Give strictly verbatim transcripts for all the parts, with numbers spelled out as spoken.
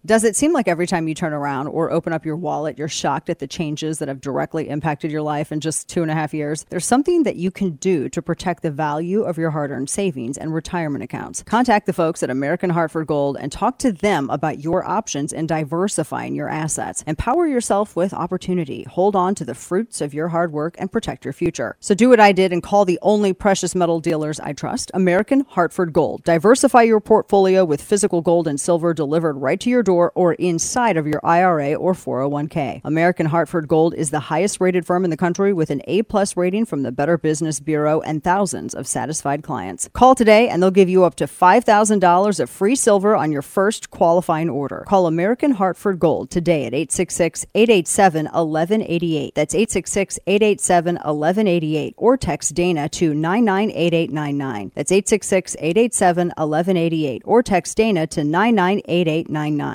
Does it seem like every time you turn around or open up your wallet, you're shocked at the changes that have directly impacted your life in just two and a half years? There's something that you can do to protect the value of your hard-earned savings and retirement accounts. Contact the folks at American Hartford Gold and talk to them about your options in diversifying your assets. Empower yourself with opportunity. Hold on to the fruits of your hard work and protect your future. So do what I did and call the only precious metal dealers I trust, American Hartford Gold. Diversify your portfolio with physical gold and silver delivered right to your door or inside of your I R A or four oh one k. American Hartford Gold is the highest rated firm in the country with an A-plus rating from the Better Business Bureau and thousands of satisfied clients. Call today and they'll give you up to five thousand dollars of free silver on your first qualifying order. Call American Hartford Gold today at eight six six, eight eight seven, one one eight eight. That's eight six six, eight eight seven, one one eight eight. Or text Dana to nine nine eight eight nine nine. That's eight six six, eight eight seven, one one eight eight. Or text Dana to nine nine eight eight nine nine.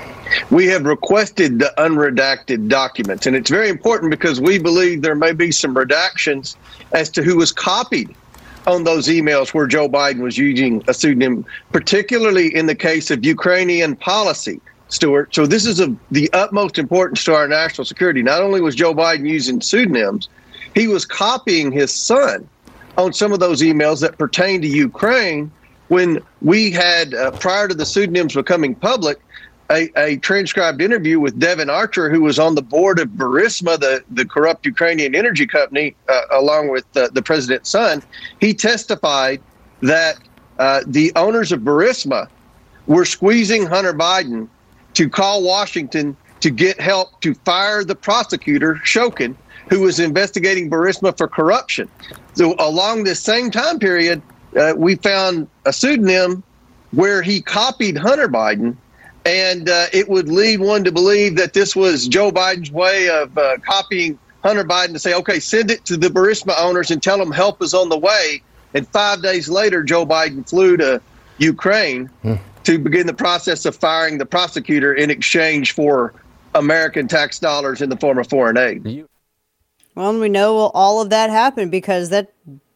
We have requested the unredacted documents, and it's very important because we believe there may be some redactions as to who was copied on those emails where Joe Biden was using a pseudonym, particularly in the case of Ukrainian policy, Stuart. So this is of the utmost importance to our national security. Not only was Joe Biden using pseudonyms, he was copying his son on some of those emails that pertain to Ukraine when we had, uh, prior to the pseudonyms becoming public, A, a transcribed interview with Devin Archer, who was on the board of Burisma, the, the corrupt Ukrainian energy company, uh, along with uh, the president's son. He testified that uh, the owners of Burisma were squeezing Hunter Biden to call Washington to get help to fire the prosecutor, Shokin, who was investigating Burisma for corruption. So along this same time period, uh, we found a pseudonym where he copied Hunter Biden. And uh, it would lead one to believe that this was Joe Biden's way of uh, copying Hunter Biden to say, okay, send it to the Burisma owners and tell them help is on the way. And five days later, Joe Biden flew to Ukraine hmm. to begin the process of firing the prosecutor in exchange for American tax dollars in the form of foreign aid. Well, we know all of that happened because that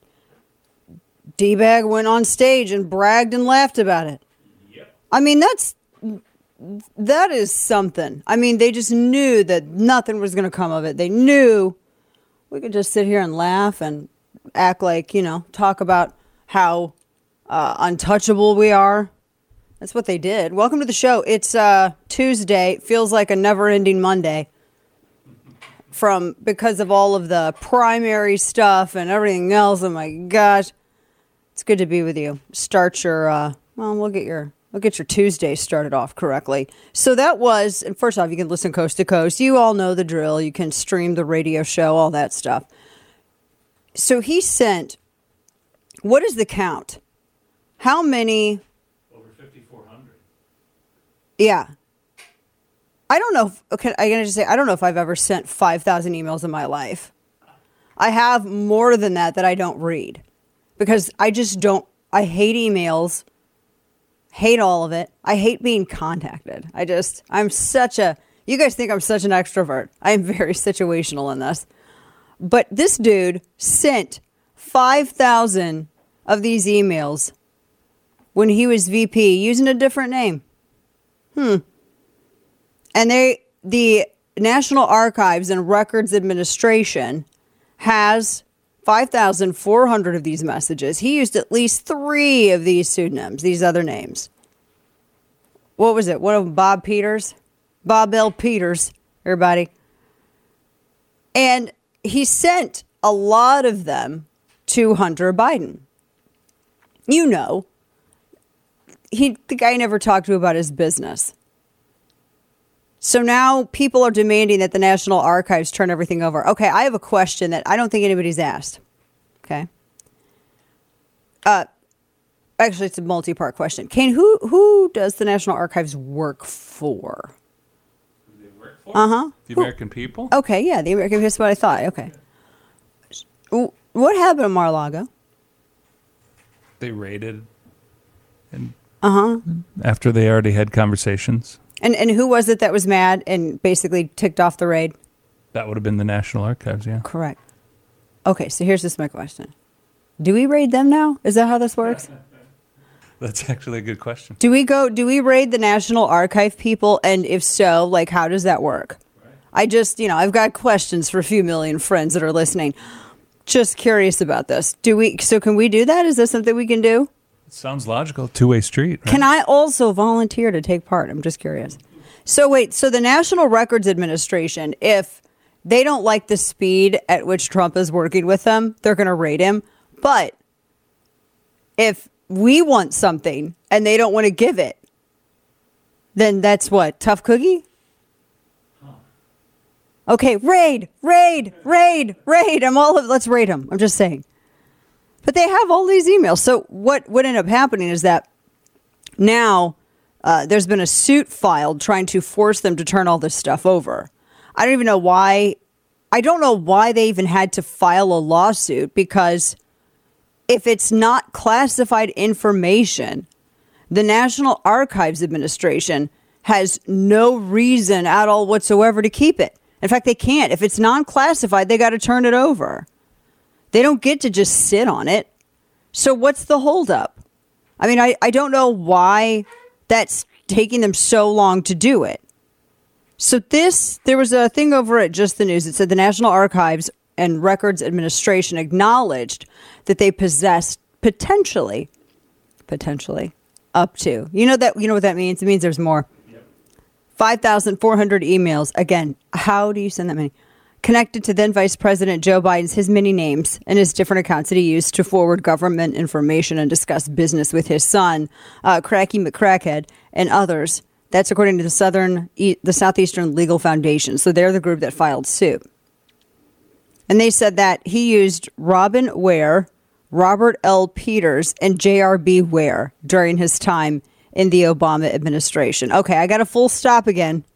D-bag went on stage and bragged and laughed about it. Yep. I mean, that's... That is something. I mean, they just knew that nothing was going to come of it. They knew we could just sit here and laugh and act like, you know, talk about how uh, untouchable we are. That's what they did. Welcome to the show. It's uh, Tuesday. Feels like a never-ending Monday from because of all of the primary stuff and everything else. Oh, my gosh. It's good to be with you. Start your, uh, well, we'll get your... We'll get your Tuesday started off correctly. So that was, and first off, you can listen coast to coast. You all know the drill. You can stream the radio show, all that stuff. So he sent, what is the count? How many? Over fifty-four hundred. Yeah. I don't know. If, okay, I'm going to just say, I don't know if I've ever sent five thousand emails in my life. I have more than that that I don't read because I just don't, I hate emails. Hate all of it. I hate being contacted. I just, I'm such a, you guys think I'm such an extrovert. I am very situational in this. But this dude sent five thousand of these emails when he was V P using a different name. Hmm. And they, the National Archives and Records Administration has five thousand four hundred of these messages. He used at least three of these pseudonyms, these other names. What was it? One of them, Bob Peters? Bob L. Peters, everybody. And he sent a lot of them to Hunter Biden. You know, he the guy never talked to about his business. So now people are demanding that the National Archives turn everything over. Okay, I have a question that I don't think anybody's asked. Okay. Uh, actually, it's a multi-part question. Kane, who who does the National Archives work for? Who they work for? Uh-huh. The American people? Okay, yeah, the American people. That's what I thought. Okay. What happened at Mar-a-Lago? They raided. And uh-huh. After they already had conversations. And and who was it that was mad and basically ticked off the raid? That would have been the National Archives, yeah. Correct. Okay, so here's just my question. Do we raid them now? Is that how this works? That's actually a good question. Do we go, do we raid the National Archive people? And if so, like, how does that work? Right. I just, you know, I've got questions for a few million friends that are listening. Just curious about this. Do we, so can we do that? Is this something we can do? It sounds logical. Two-way street. Right? Can I also volunteer to take part? I'm just curious. So wait, so the National Records Administration, if they don't like the speed at which Trump is working with them, they're going to raid him. But if we want something and they don't want to give it, then that's what? Tough cookie? Okay, raid, raid, raid, raid. I'm all of, let's raid them. I'm just saying. But they have all these emails. So what, what ended up happening is that now uh, there's been a suit filed trying to force them to turn all this stuff over. I don't even know why. I don't know why they even had to file a lawsuit, because if it's not classified information, the National Archives Administration has no reason at all whatsoever to keep it. In fact, they can't. If it's non-classified, they got to turn it over. They don't get to just sit on it. So what's the holdup? I mean, I, I don't know why that's taking them so long to do it. So this, there was a thing over at Just the News. It said the National Archives and Records Administration acknowledged that they possessed potentially, potentially up to, you know that, you know what that means? It means there's more. Yep. five thousand four hundred emails. Again, how do you send that many? Connected to then Vice President Joe Biden's, his many names and his different accounts that he used to forward government information and discuss business with his son, uh, Cracky McCrackhead, and others. That's according to the Southern, the Southeastern Legal Foundation. So they're the group that filed suit. And they said that he used Robin Ware, Robert L. Peters, and J R B Ware during his time in the Obama administration. Okay, I got a full stop again.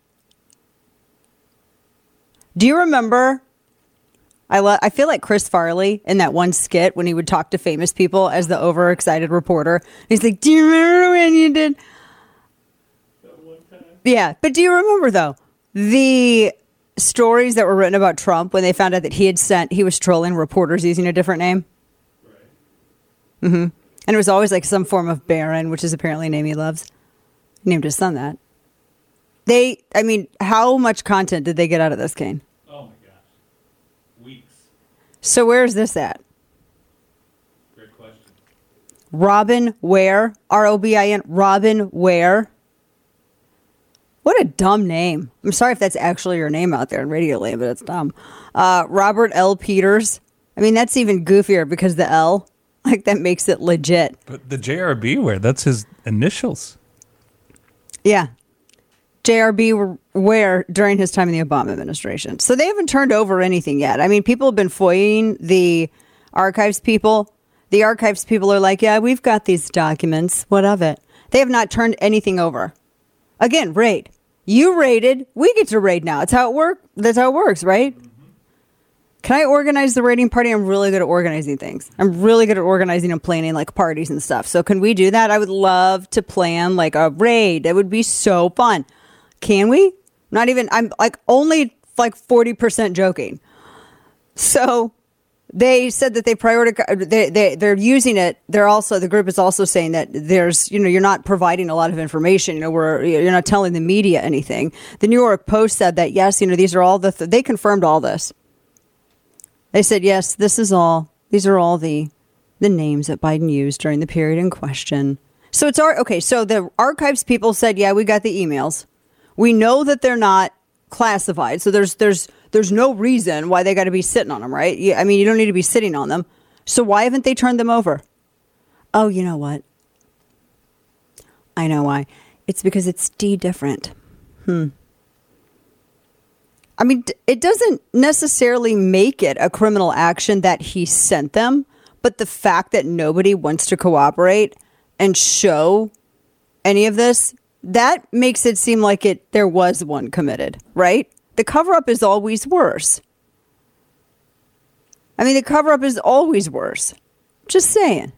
Do you remember? I lo- I feel like Chris Farley in that one skit when he would talk to famous people as the overexcited reporter. He's like, do you remember when you did? That one time. Yeah, but do you remember, though, the stories that were written about Trump when they found out that he had sent, he was trolling reporters using a different name? Right. Mm-hmm. And it was always like some form of Baron, which is apparently a name he loves. He named his son that. They, I mean, how much content did they get out of this, Kane? Oh my gosh. Weeks. So where's this at? Great question. Robin Ware, R O B I N, Robin Ware. What a dumb name. I'm sorry if that's actually your name out there in Radio Land, but it's dumb. Uh, Robert L. Peters. I mean, that's even goofier because the L, like, that makes it legit. But the J R B Ware, that's his initials. Yeah. J R B Ware during his time in the Obama administration. So they haven't turned over anything yet. I mean, people have been FOIAing the archives people. The archives people are like, yeah, we've got these documents. What of it? They have not turned anything over. Again, raid. You raided. We get to raid now. It's how it works. That's how it works, right? Mm-hmm. Can I organize the raiding party? I'm really good at organizing things. I'm really good at organizing and planning like parties and stuff. So can we do that? I would love to plan like a raid. It would be so fun. Can we? Not even, I'm like only like forty percent joking. So they said that they prioritize, they, they, they're using it. They're also, the group is also saying that there's, you know, you're not providing a lot of information. You know, we're, you're not telling the media anything. The New York Post said that, yes, you know, these are all the, th- they confirmed all this. They said, yes, this is all, these are all the, the names that Biden used during the period in question. So it's our, okay, so the archives people said, yeah, we got the emails. We know that they're not classified. So there's, there's, there's no reason why they got to be sitting on them, right? You, I mean, you don't need to be sitting on them. So why haven't they turned them over? Oh, you know what? I know why. It's because it's D different. Hmm. I mean, it doesn't necessarily make it a criminal action that he sent them, but the fact that nobody wants to cooperate and show any of this, that makes it seem like it there was one committed, right? The cover-up is always worse. I mean, the cover-up is always worse. Just saying.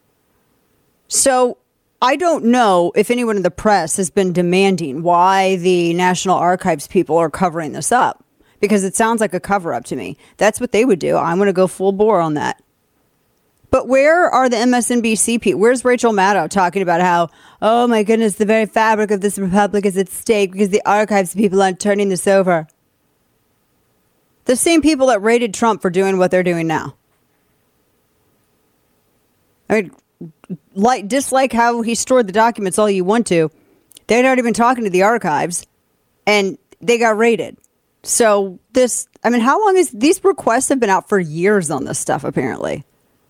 So I don't know if anyone in the press has been demanding why the National Archives people are covering this up, because it sounds like a cover-up to me. That's what they would do. I'm going to go full bore on that. But where are the M S N B C people? Where's Rachel Maddow talking about how, oh my goodness, the very fabric of this republic is at stake because the archives people aren't turning this over? The same people that rated Trump for doing what they're doing now. I mean, like, dislike how he stored the documents all you want to. They'd already been talking to the archives, and they got raided. So this, I mean, how long is, these requests have been out for years on this stuff, apparently.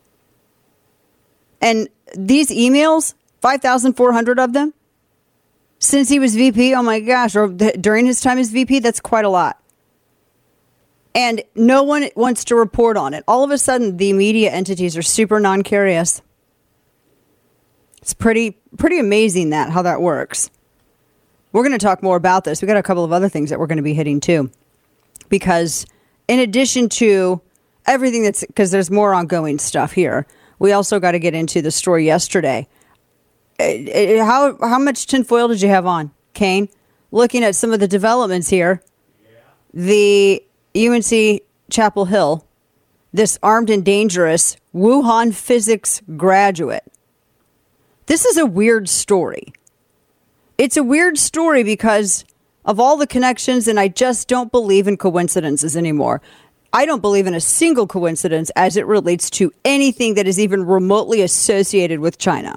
And these emails, five thousand four hundred of them, since he was V P, oh my gosh, or th- during his time as V P, that's quite a lot. And no one wants to report on it. All of a sudden, the media entities are super non-curious. It's pretty, pretty amazing that, how that works. We're going to talk more about this. We got a couple of other things that we're going to be hitting too. Because in addition to everything that's, because there's more ongoing stuff here, we also got to get into the story yesterday. How how much tinfoil did you have on, Kane? Looking at some of the developments here, yeah. The U N C Chapel Hill, this armed and dangerous Wuhan physics graduate. This is a weird story. It's a weird story because of all the connections, and I just don't believe in coincidences anymore. I don't believe in a single coincidence as it relates to anything that is even remotely associated with China.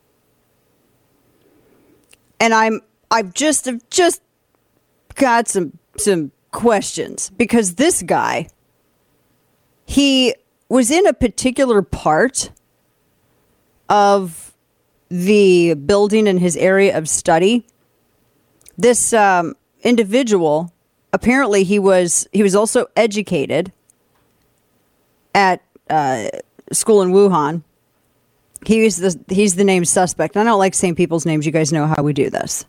And I'm I've just I've just got some some questions because this guy, he was in a particular part of the building in his area of study. This um, individual, apparently he was he was also educated at uh, school in Wuhan. He is the he's the named suspect. I don't like saying people's names. You guys know how we do this.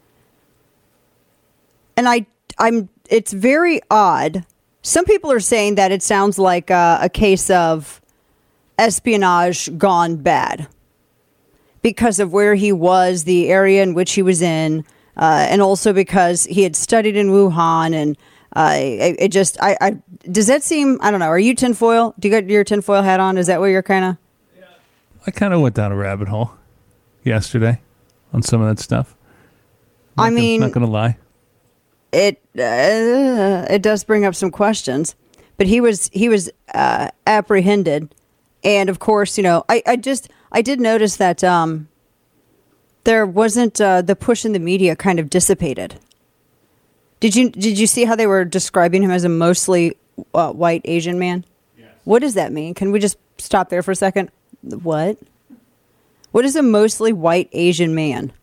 And I I'm it's very odd. Some people are saying that it sounds like uh, a case of espionage gone bad because of where he was, the area in which he was in. Uh, and also because he had studied in Wuhan, and uh, it, it just, I, I, does that seem, I don't know, are you tinfoil? Do you got your tinfoil hat on? Is that what you're kind of? Yeah. I kind of went down a rabbit hole yesterday on some of that stuff. Not I gonna, mean, not going to lie. It, uh, it does bring up some questions, but he was, he was uh, apprehended. And of course, you know, I, I just, I did notice that, um, there wasn't uh, the push in the media kind of dissipated. Did you did you see how they were describing him as a mostly uh, white Asian man? Yes. What does that mean? Can we just stop there for a second? What? What is a mostly white Asian man?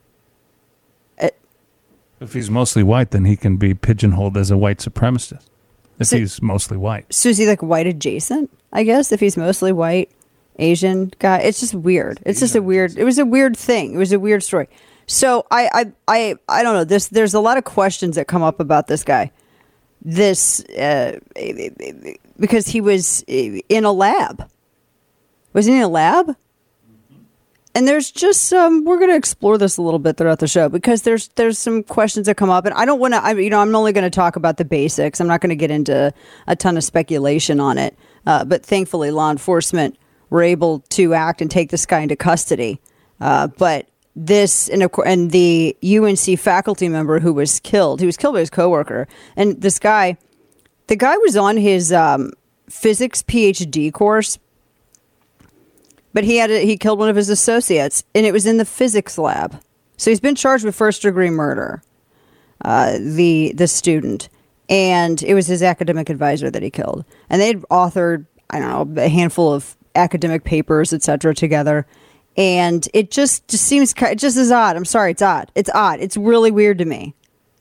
It, if he's mostly white, then he can be pigeonholed as a white supremacist. If so, he's mostly white. So is he like white adjacent, I guess, if he's mostly white? Asian guy. It's just weird. It's just a weird, it was a weird thing. It was a weird story. So I, I, I, I don't know this. There's a lot of questions that come up about this guy, this, uh, because he was in a lab. Was he in a lab? Mm-hmm. And there's just, um, we're going to explore this a little bit throughout the show because there's, there's some questions that come up, and I don't want to, I, you know, I'm only going to talk about the basics. I'm not going to get into a ton of speculation on it. Uh, but thankfully law enforcement were able to act and take this guy into custody. Uh, but this, and, of course, and the U N C faculty member who was killed, he was killed by his coworker. And this guy, the guy was on his um, physics PhD course, but he had a, he killed one of his associates, and it was in the physics lab. So he's been charged with first degree murder, uh, the the student. And it was his academic advisor that he killed. And they'd authored, I don't know, a handful of academic papers, et cetera, together. And it just, just seems, it just is odd. I'm sorry, it's odd. It's odd. It's really weird to me.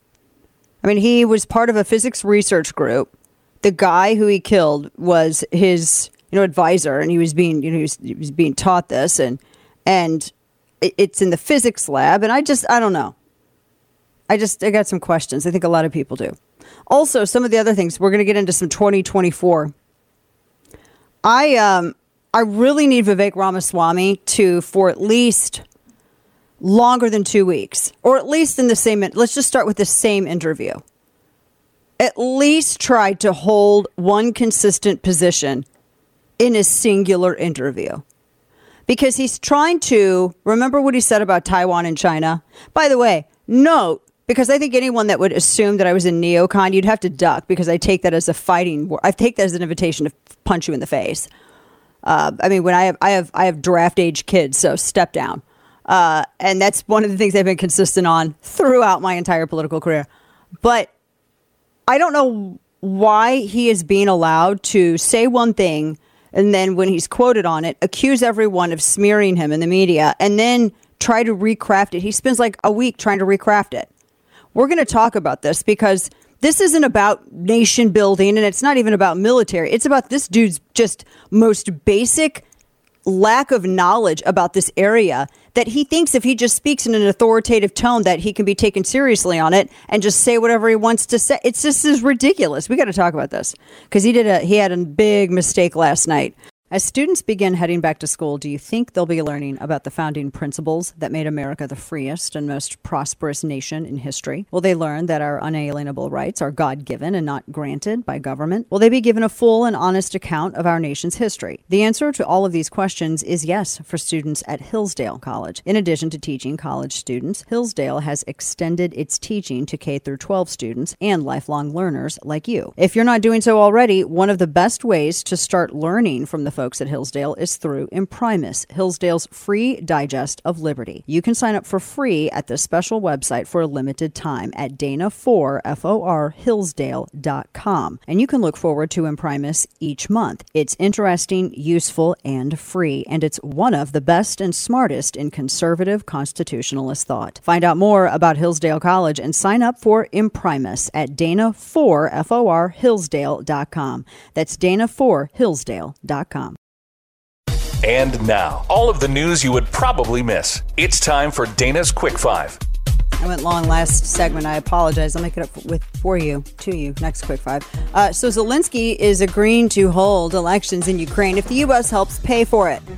I mean, he was part of a physics research group. The guy who he killed was his, you know, advisor, and he was being, you know, he was, he was being taught this, and and it's in the physics lab. And I just, I don't know. I just, I got some questions. I think a lot of people do. Also, some of the other things, we're going to get into some twenty twenty-four. I, um, I really need Vivek Ramaswamy to, for at least longer than two weeks, or at least in the same, let's just start with the same interview. At least try to hold one consistent position in a singular interview. Because he's trying to remember what he said about Taiwan and China. By the way, note, because I think anyone that would assume that I was a neocon, you'd have to duck, because I take that as a fighting war. I take that as an invitation to punch you in the face. Uh, I mean, when I have I have I have draft age kids, so step down. Uh, and that's one of the things I've been consistent on throughout my entire political career. But I don't know why he is being allowed to say one thing, and then when he's quoted on it, accuse everyone of smearing him in the media, and then try to recraft it. He spends like a week trying to recraft it. We're going to talk about this because this isn't about nation building, and it's not even about military. It's about this dude's just most basic lack of knowledge about this area, that he thinks if he just speaks in an authoritative tone that he can be taken seriously on it and just say whatever he wants to say. It's just is ridiculous. We got to talk about this because he did a he had a big mistake last night. As students begin heading back to school, do you think they'll be learning about the founding principles that made America the freest and most prosperous nation in history? Will they learn that our unalienable rights are God-given and not granted by government? Will they be given a full and honest account of our nation's history? The answer to all of these questions is yes for students at Hillsdale College. In addition to teaching college students, Hillsdale has extended its teaching to K through twelve students and lifelong learners like you. If you're not doing so already, one of the best ways to start learning from the folks at Hillsdale is through Imprimis, Hillsdale's free digest of liberty. You can sign up for free at this special website for a limited time at Dana four, F O R, Hillsdale dot com. And you can look forward to Imprimis each month. It's interesting, useful, and free, and it's one of the best and smartest in conservative constitutionalist thought. Find out more about Hillsdale College and sign up for Imprimis at Dana four, F O R, Hillsdale dot com. That's Dana four, Hillsdale dot com. And now, all of the news you would probably miss. It's time for Dana's Quick Five. I went long last segment. I apologize. I'll make it up with for you, to you. Next Quick Five. Uh, so Zelensky is agreeing to hold elections in Ukraine if the U S helps pay for it.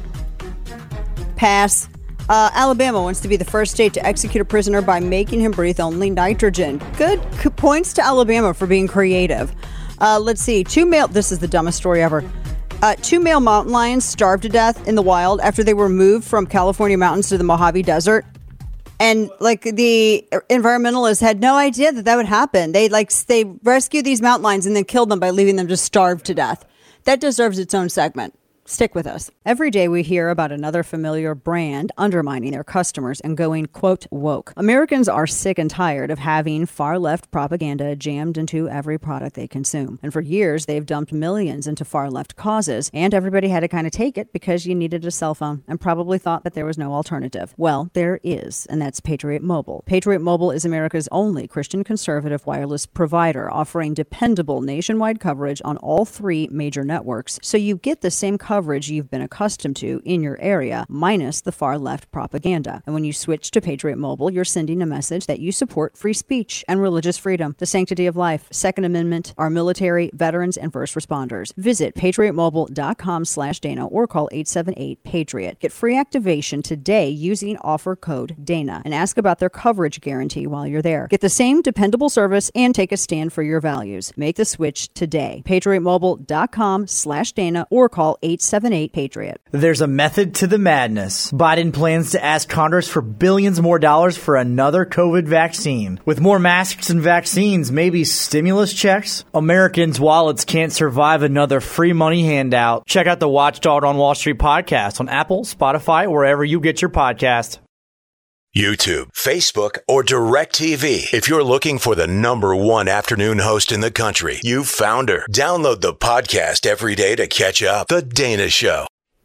Pass. Uh, Alabama wants to be the first state to execute a prisoner by making him breathe only nitrogen. Good points to Alabama for being creative. Uh, let's see. Two male. This is the dumbest story ever. Uh, two male mountain lions starved to death in the wild after they were moved from California mountains to the Mojave Desert. And like the environmentalists had no idea that that would happen. They like they rescued these mountain lions and then killed them by leaving them to starve to death. That deserves its own segment. Stick with us. Every day we hear about another familiar brand undermining their customers and going, quote, woke. Americans are sick and tired of having far-left propaganda jammed into every product they consume. And for years, they've dumped millions into far-left causes, and everybody had to kind of take it because you needed a cell phone and probably thought that there was no alternative. Well, there is, and that's Patriot Mobile. Patriot Mobile is America's only Christian conservative wireless provider, offering dependable nationwide coverage on all three major networks, so you get the same coverage coverage you've been accustomed to in your area, minus the far-left propaganda. And when you switch to Patriot Mobile, you're sending a message that you support free speech and religious freedom, the sanctity of life, Second Amendment, our military, veterans, and first responders. Visit patriotmobile.com slash Dana or call eight seven eight, PATRIOT. Get free activation today using offer code Dana and ask about their coverage guarantee while you're there. Get the same dependable service and take a stand for your values. Make the switch today. patriotmobile.com slash Dana or call eight seven eight, PATRIOT. There's a method to the madness. Biden plans to ask Congress for billions more dollars for another COVID vaccine. With more masks and vaccines, maybe stimulus checks? Americans' wallets can't survive another free money handout. Check out the Watchdog on Wall Street podcast on Apple, Spotify, wherever you get your podcast. YouTube, Facebook, or DirecTV. If you're looking for the number one afternoon host in the country, you've found her. Download the podcast every day to catch up. The Dana Show.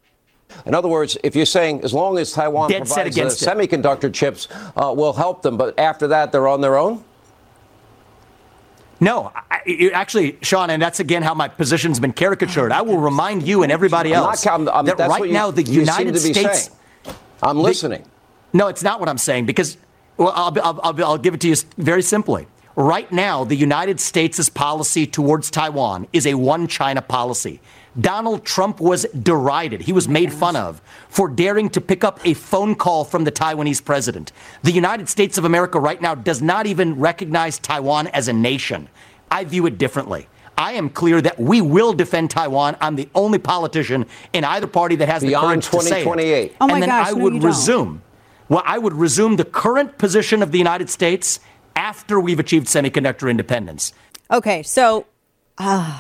In other words, if you're saying as long as Taiwan Dead provides the semiconductor chips, uh, will help them, but after that, they're on their own? No, I, it, actually, Sean, and that's again how my position's been caricatured. I will remind you and everybody else I'm not, I'm, that right you, now the United States. Saying. I'm listening. The, No, it's not what I'm saying, because well, I'll, I'll, I'll, I'll give it to you very simply. Right now, the United States' policy towards Taiwan is a one China policy. Donald Trump was derided. He was made fun of for daring to pick up a phone call from the Taiwanese president. The United States of America right now does not even recognize Taiwan as a nation. I view it differently. I am clear that we will defend Taiwan. I'm the only politician in either party that has Beyond the courage to say it. twenty twenty-eight. Oh my and then gosh, I no, would you don't. resume. Well, I would resume the current position of the United States after we've achieved semiconductor independence. Okay, so uh,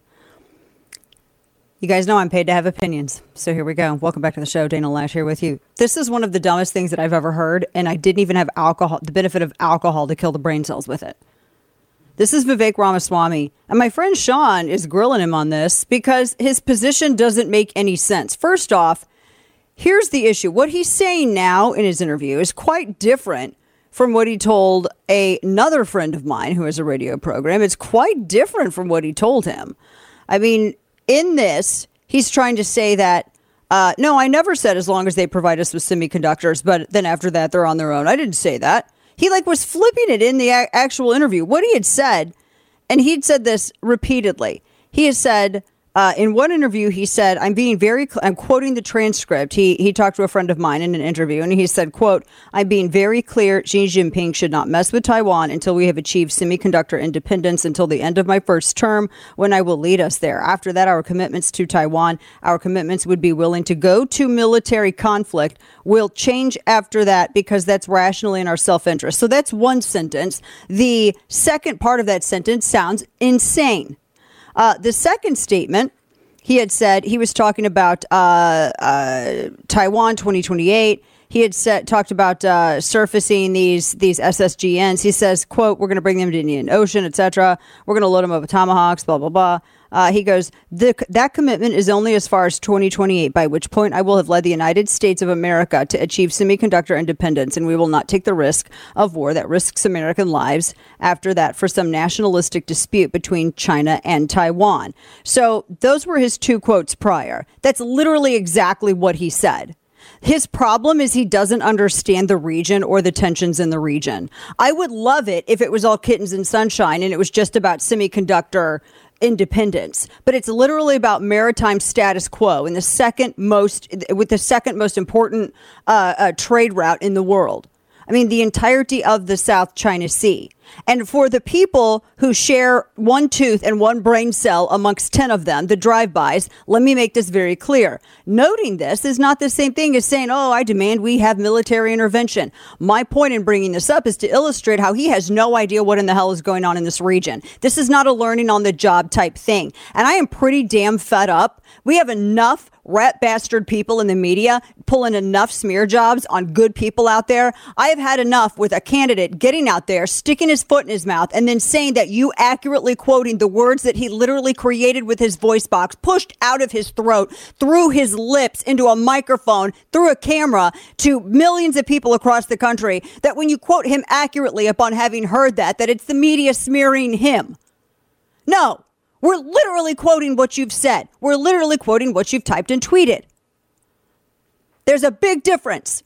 you guys know I'm paid to have opinions. So here we go. Welcome back to the show. Dana Loesch here with you. This is one of the dumbest things that I've ever heard, and I didn't even have alcohol, the benefit of alcohol to kill the brain cells with it. This is Vivek Ramaswamy, and my friend Sean is grilling him on this because his position doesn't make any sense. First off, here's the issue. What he's saying now in his interview is quite different from what he told a, another friend of mine who has a radio program. It's quite different from what he told him. I mean, in this, he's trying to say that, uh, no, I never said as long as they provide us with semiconductors, but then after that, they're on their own. I didn't say that. He like was flipping it in the a- actual interview. What he had said, and he'd said this repeatedly. He has said uh, in one interview, he said, I'm being very, cl- I'm quoting the transcript. He he talked to a friend of mine in an interview, and he said, quote, I'm being very clear. Xi Jinping should not mess with Taiwan until we have achieved semiconductor independence until the end of my first term, when I will lead us there. After that, our commitments to Taiwan, our commitments would be willing to go to military conflict will change after that because that's rationally in our self-interest. So that's one sentence. The second part of that sentence sounds insane. Uh, the second statement, he had said, he was talking about uh, uh, Taiwan twenty twenty-eight. He had said, talked about uh, surfacing these these S S G Ns. He says, quote, we're going to bring them to the Indian Ocean, et cetera. We're going to load them up with tomahawks, blah, blah, blah. Uh, he goes, the, that commitment is only as far as twenty twenty-eight, by which point I will have led the United States of America to achieve semiconductor independence, and we will not take the risk of war that risks American lives after that for some nationalistic dispute between China and Taiwan. So those were his two quotes prior. That's literally exactly what he said. His problem is he doesn't understand the region or the tensions in the region. I would love it if it was all kittens and sunshine and it was just about semiconductor independence, but it's literally about maritime status quo and the second most, with the second most important uh, uh, trade route in the world. I mean, the entirety of the South China Sea. And for the people who share one tooth and one brain cell amongst ten of them, the drive-bys, let me make this very clear. Noting this is not the same thing as saying, oh, I demand we have military intervention. My point in bringing this up is to illustrate how he has no idea what in the hell is going on in this region. This is not a learning on the job type thing. And I am pretty damn fed up. We have enough rat bastard people in the media pulling enough smear jobs on good people out there. I have had enough with a candidate getting out there, sticking his foot in his mouth, and then saying that you accurately quoting the words that he literally created with his voice box, pushed out of his throat, through his lips into a microphone, through a camera to millions of people across the country, that when you quote him accurately upon having heard that, that it's the media smearing him. No. We're literally quoting what you've said. We're literally quoting what you've typed and tweeted. There's a big difference.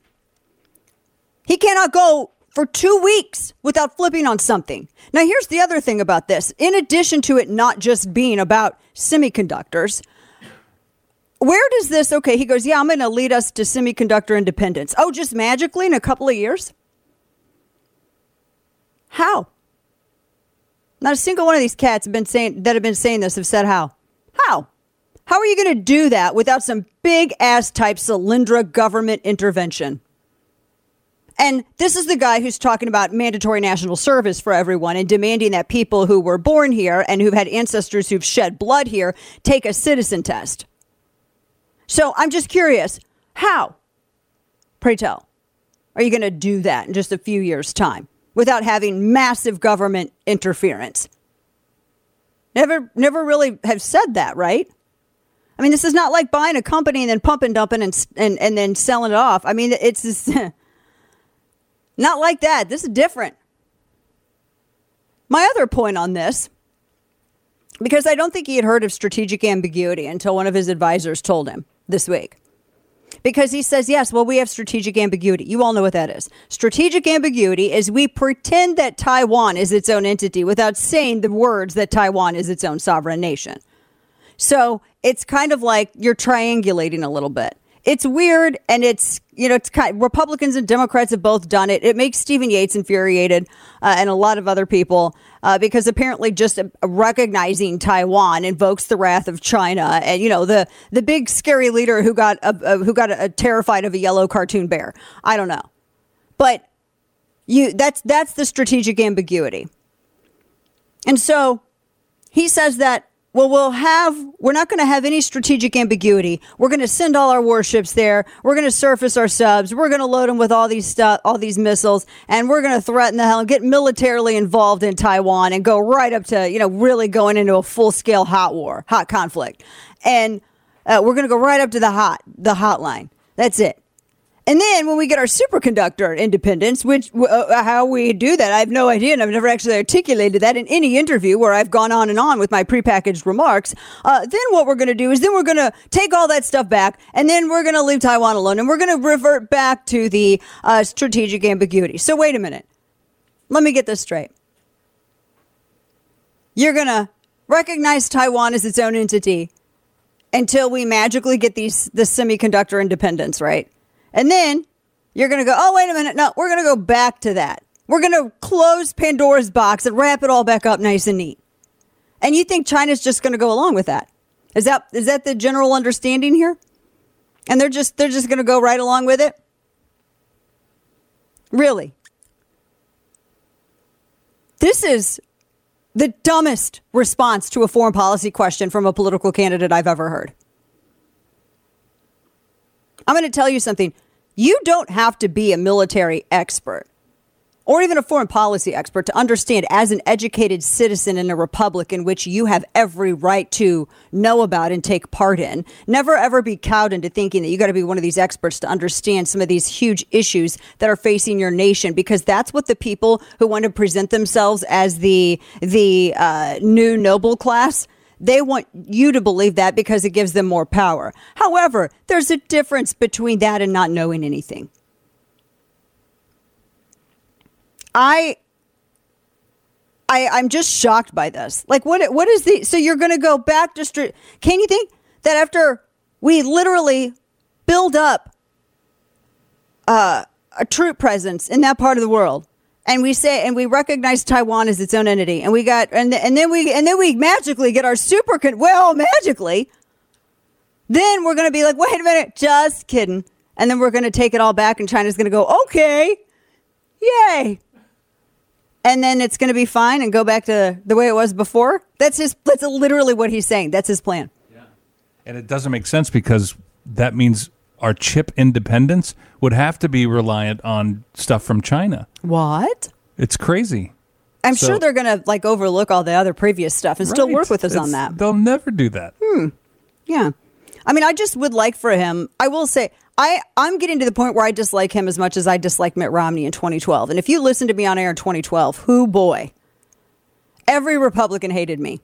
He cannot go for two weeks without flipping on something. Now, here's the other thing about this. In addition to it not just being about semiconductors, where does this, okay, he goes, yeah, I'm going to lead us to semiconductor independence. Oh, just magically in a couple of years? How? Not a single one of these cats have been saying that have been saying this have said how. How? How are you going to do that without some big ass type Solyndra government intervention? And this is the guy who's talking about mandatory national service for everyone and demanding that people who were born here and who've had ancestors who've shed blood here take a citizen test. So I'm just curious, how, pray tell, are you going to do that in just a few years' time without having massive government interference? Never, never really have said that, right? I mean, this is not like buying a company and then pumping, dumping, and and, and then selling it off. I mean, it's just not like that. This is different. My other point on this, because I don't think he had heard of strategic ambiguity until one of his advisors told him this week. Because he says, yes, well, we have strategic ambiguity. You all know what that is. Strategic ambiguity is we pretend that Taiwan is its own entity without saying the words that Taiwan is its own sovereign nation. So it's kind of like you're triangulating a little bit. it's weird, and it's, you know, it's kind Republicans and Democrats have both done it. It makes Stephen Yates infuriated uh, and a lot of other people uh, because apparently just uh, recognizing Taiwan invokes the wrath of China. And, you know, the the big scary leader who got uh, uh, who got uh, terrified of a yellow cartoon bear. I don't know. But you that's that's the strategic ambiguity. And so he says that, well, we'll have, we're not going to have any strategic ambiguity. We're going to send all our warships there. We're going to surface our subs. We're going to load them with all these stuff, all these missiles, and we're going to threaten the hell and get militarily involved in Taiwan and go right up to, you know, really going into a full scale hot war, hot conflict. And uh, we're going to go right up to the hot, the hotline. That's it. And then when we get our superconductor independence, which uh, how we do that, I have no idea. And I've never actually articulated that in any interview where I've gone on and on with my prepackaged remarks. Uh, then what we're going to do is then we're going to take all that stuff back, and then we're going to leave Taiwan alone, and we're going to revert back to the uh, strategic ambiguity. So wait a minute. Let me get this straight. You're going to recognize Taiwan as its own entity until we magically get these the semiconductor independence, right? And then you're going to go, oh, wait a minute. No, we're going to go back to that. We're going to close Pandora's box and wrap it all back up nice and neat. And you think China's just going to go along with that? Is that is that the general understanding here? And they're just they're just going to go right along with it? Really? This is the dumbest response to a foreign policy question from a political candidate I've ever heard. I'm going to tell you something. You don't have to be a military expert or even a foreign policy expert to understand, as an educated citizen in a republic in which you have every right to know about and take part in, never ever be cowed into thinking that you got to be one of these experts to understand some of these huge issues that are facing your nation, because that's what the people who want to present themselves as the the uh, new noble class, they want you to believe that because it gives them more power. However, there's a difference between that and not knowing anything. I, I, I'm just shocked by this. Like, what? What is the? So you're going to go back to street? Can you think that after we literally build up uh, a troop presence in that part of the world, and we say, and we recognize Taiwan as its own entity, and we got, and and then we, and then we magically get our super, con- well, magically, then we're going to be like, wait a minute, just kidding, and then we're going to take it all back, and China's going to go, okay, yay. And then it's going to be fine and go back to the way it was before. That's his. That's literally what he's saying. That's his plan. Yeah. And it doesn't make sense, because that means our chip independence would have to be reliant on stuff from China. What? It's crazy. I'm so, sure they're going to like overlook all the other previous stuff and right. still work with us it's, on that. They'll never do that. Hmm. Yeah. I mean, I just would like for him. I will say. I, I'm getting to the point where I dislike him as much as I dislike Mitt Romney in twenty twelve. And if you listen to me on air in twenty twelve, whoo boy, every Republican hated me.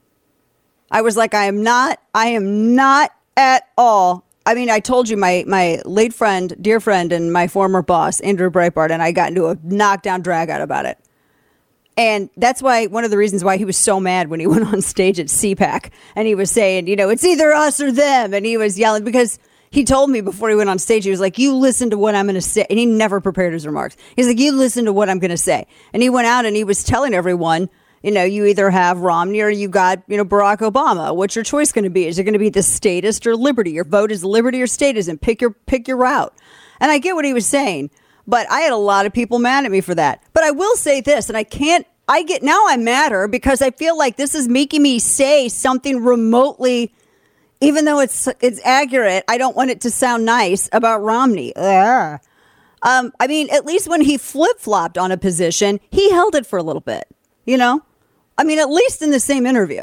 I was like, I am not, I am not at all. I mean, I told you my, my late friend, dear friend, and my former boss, Andrew Breitbart, and I got into a knockdown drag out about it. And that's why, one of the reasons why he was so mad when he went on stage at C PAC and he was saying, you know, it's either us or them. And he was yelling because he told me before he went on stage, he was like, you listen to what I'm going to say. And he never prepared his remarks. He's like, you listen to what I'm going to say. And he went out and he was telling everyone, you know, you either have Romney or you got, you know, Barack Obama. What's your choice going to be? Is it going to be the statist or liberty? Your vote is liberty or statism. Pick your pick your route. And I get what he was saying, but I had a lot of people mad at me for that. But I will say this, and I can't, I get, now I'm madder because I feel like this is making me say something remotely, even though it's it's accurate, I don't want it to sound nice about Romney. Ugh. Um, I mean, at least when he flip-flopped on a position, he held it for a little bit, you know? I mean, at least in the same interview.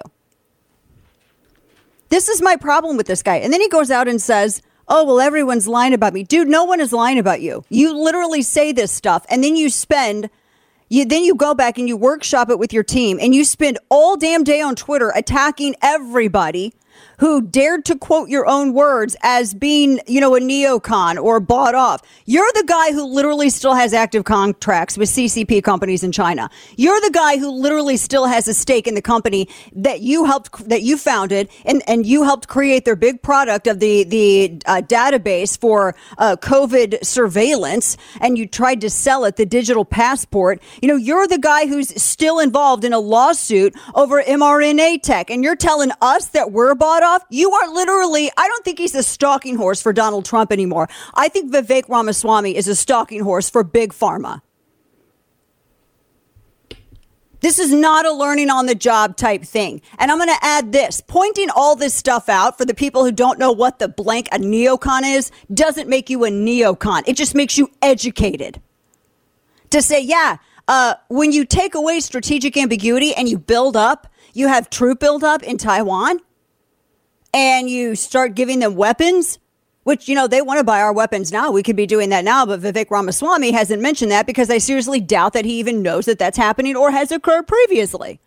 This is my problem with this guy. And then he goes out and says, oh, well, everyone's lying about me. Dude, no one is lying about you. You literally say this stuff, and then you spend... You, then you go back and you workshop it with your team, and you spend all damn day on Twitter attacking everybody who dared to quote your own words as being, you know, a neocon or bought off. You're the guy who literally still has active contracts with C C P companies in China. You're the guy who literally still has a stake in the company that you helped, that you founded, and, and you helped create their big product of the, the uh, database for uh, COVID surveillance, and you tried to sell it, the digital passport. You know, you're the guy who's still involved in a lawsuit over mRNA tech, and you're telling us that we're bought off? You are literally, I don't think he's a stalking horse for Donald Trump anymore. I think Vivek Ramaswamy is a stalking horse for Big Pharma. This is not a learning on the job type thing. And I'm going to add this. Pointing all this stuff out for the people who don't know what the blank a neocon is doesn't make you a neocon. It just makes you educated. To say, yeah, uh, when you take away strategic ambiguity and you build up, you have troop build up in Taiwan, and you start giving them weapons, which, you know, they want to buy our weapons now. We could be doing that now, but Vivek Ramaswamy hasn't mentioned that because I seriously doubt that he even knows that that's happening or has occurred previously.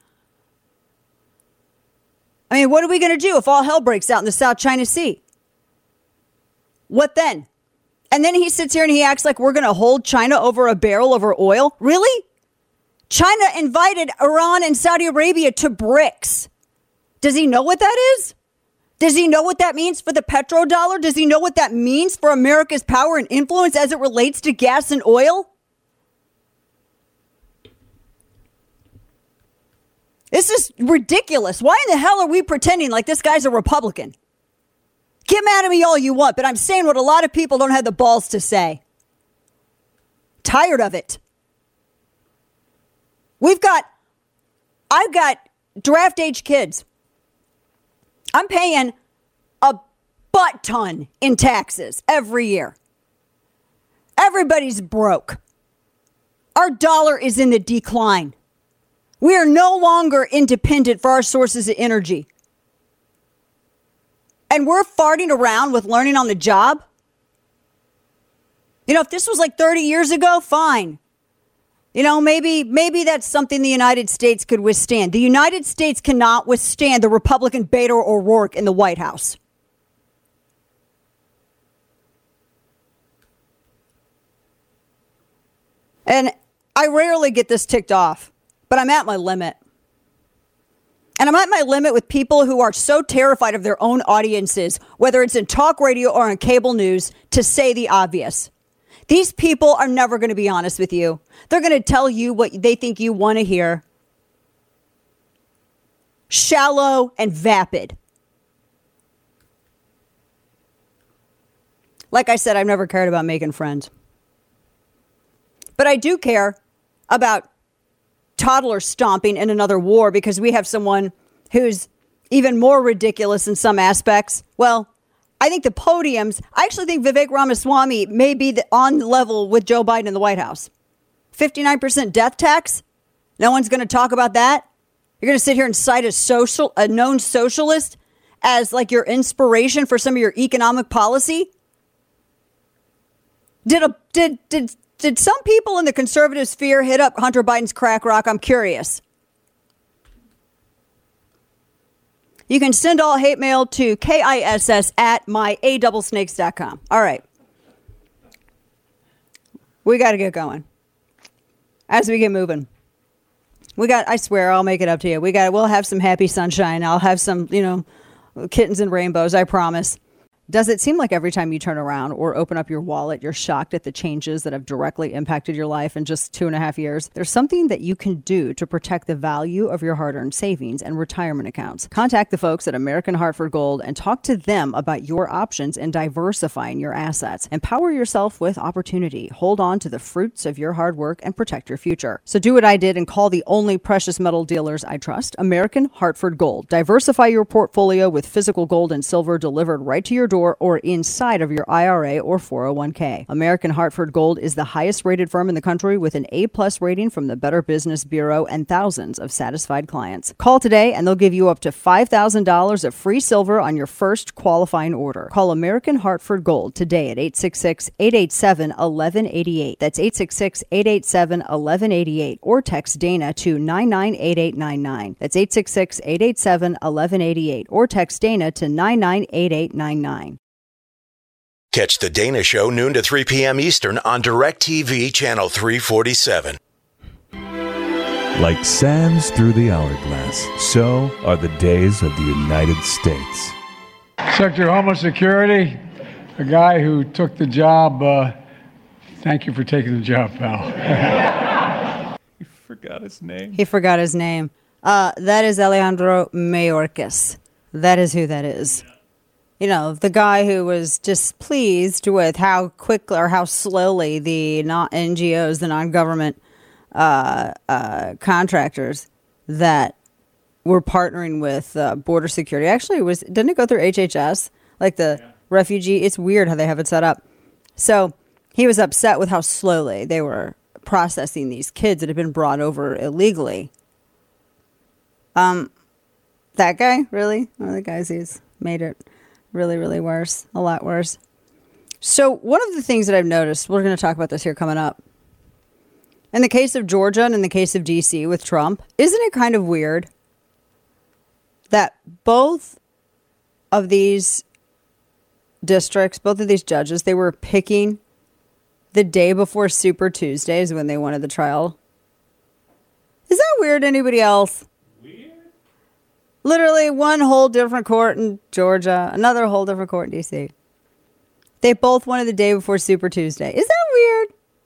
I mean, what are we going to do if all hell breaks out in the South China Sea? What then? And then he sits here and he acts like we're going to hold China over a barrel over oil. Really? China invited Iran and Saudi Arabia to BRICS. Does he know what that is? Does he know what that means for the petrodollar? Does he know what that means for America's power and influence as it relates to gas and oil? This is ridiculous. Why in the hell are we pretending like this guy's a Republican? Get mad at me all you want, but I'm saying what a lot of people don't have the balls to say. Tired of it. We've got, I've got draft age kids. I'm paying a butt ton in taxes every year. Everybody's broke. Our dollar is in the decline. We are no longer independent for our sources of energy. And we're farting around with learning on the job. You know, if this was like thirty years ago, fine. You know, maybe maybe that's something the United States could withstand. The United States cannot withstand the Republican Beto O'Rourke in the White House. And I rarely get this ticked off, but I'm at my limit. And I'm at my limit with people who are so terrified of their own audiences, whether it's in talk radio or on cable news, to say the obvious. These people are never going to be honest with you. They're going to tell you what they think you want to hear. Shallow and vapid. Like I said, I've never cared about making friends. But I do care about toddler stomping in another war because we have someone who's even more ridiculous in some aspects. Well, I think the podiums, I actually think Vivek Ramaswamy may be the, on level with Joe Biden in the White House. fifty-nine percent death tax. No one's going to talk about that. You're going to sit here and cite a social, a known socialist as like your inspiration for some of your economic policy. Did a, did, did, did some people in the conservative sphere hit up Hunter Biden's crack rock? I'm curious. You can send all hate mail to kiss at my a double snakes dot com. All right. We got to get going. As we get moving. We got, I swear, I'll make it up to you. We got, we'll have some happy sunshine. I'll have some, you know, kittens and rainbows. I promise. Does it seem like every time you turn around or open up your wallet, you're shocked at the changes that have directly impacted your life in just two and a half years? There's something that you can do to protect the value of your hard-earned savings and retirement accounts. Contact the folks at American Hartford Gold and talk to them about your options in diversifying your assets. Empower yourself with opportunity. Hold on to the fruits of your hard work and protect your future. So do what I did and call the only precious metal dealers I trust, American Hartford Gold. Diversify your portfolio with physical gold and silver delivered right to your door store or inside of your I R A or four oh one k. American Hartford Gold is the highest rated firm in the country with an A-plus rating from the Better Business Bureau and thousands of satisfied clients. Call today and they'll give you up to five thousand dollars of free silver on your first qualifying order. Call American Hartford Gold today at eight six six, eight eight seven, one one eight eight. That's eight six six, eight eight seven, one one eight eight. Or text Dana to nine nine eight eight nine nine. That's eight six six, eight eight seven, one one eight eight. Or text Dana to nine nine eight eight nine nine. Catch The Dana Show noon to three p.m. Eastern on DirecTV Channel three forty-seven. Like sands through the hourglass, so are the days of the United States. Secretary of Homeland Security, a guy who took the job, uh, thank you for taking the job, pal. He forgot his name. He forgot his name. Uh, that is Alejandro Mayorkas. That is who that is. You know, the guy who was displeased with how quickly or how slowly the non N G Os, the non-government uh, uh, contractors that were partnering with uh, border security. Actually, it was didn't it go through H H S? Like the yeah. refugee. It's weird how they have it set up. So he was upset with how slowly they were processing these kids that had been brought over illegally. Um, that guy, really? One of the guys who's made it really, really worse. A lot worse. So one of the things that I've noticed, we're going to talk about this here coming up. In the case of Georgia and in the case of D C with Trump, isn't it kind of weird that both of these districts, both of these judges, they were picking the day before Super Tuesdays when they wanted the trial? Is that weird to anybody else? Literally one whole different court in Georgia, another whole different court in D C. They both wanted the day before Super Tuesday. Is that weird?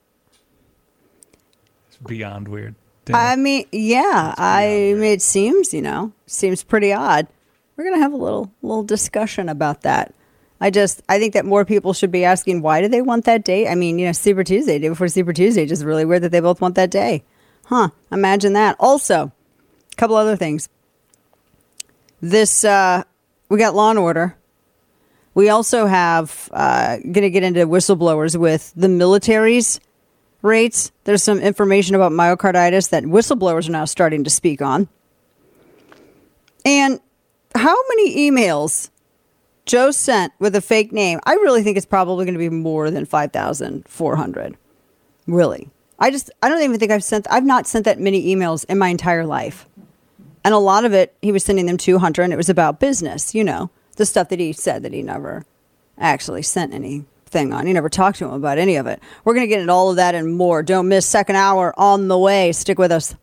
It's beyond weird. Damn. I mean, yeah. I weird. mean, it seems, you know, seems pretty odd. We're going to have a little little discussion about that. I just, I think that more people should be asking, why do they want that day? I mean, you know, Super Tuesday, day before Super Tuesday, just really weird that they both want that day. Huh, imagine that. Also, a couple other things. This, uh, we got Law and Order. We also have, uh, going to get into whistleblowers with the military's rates. There's some information about myocarditis that whistleblowers are now starting to speak on. And how many emails Joe sent with a fake name? I really think it's probably going to be more than five thousand four hundred. Really. I just, I don't even think I've sent, I've not sent that many emails in my entire life. And a lot of it, he was sending them to Hunter, and it was about business, you know, the stuff that he said that he never actually sent anything on. He never talked to him about any of it. We're going to get into all of that and more. Don't miss second hour on the way. Stick with us.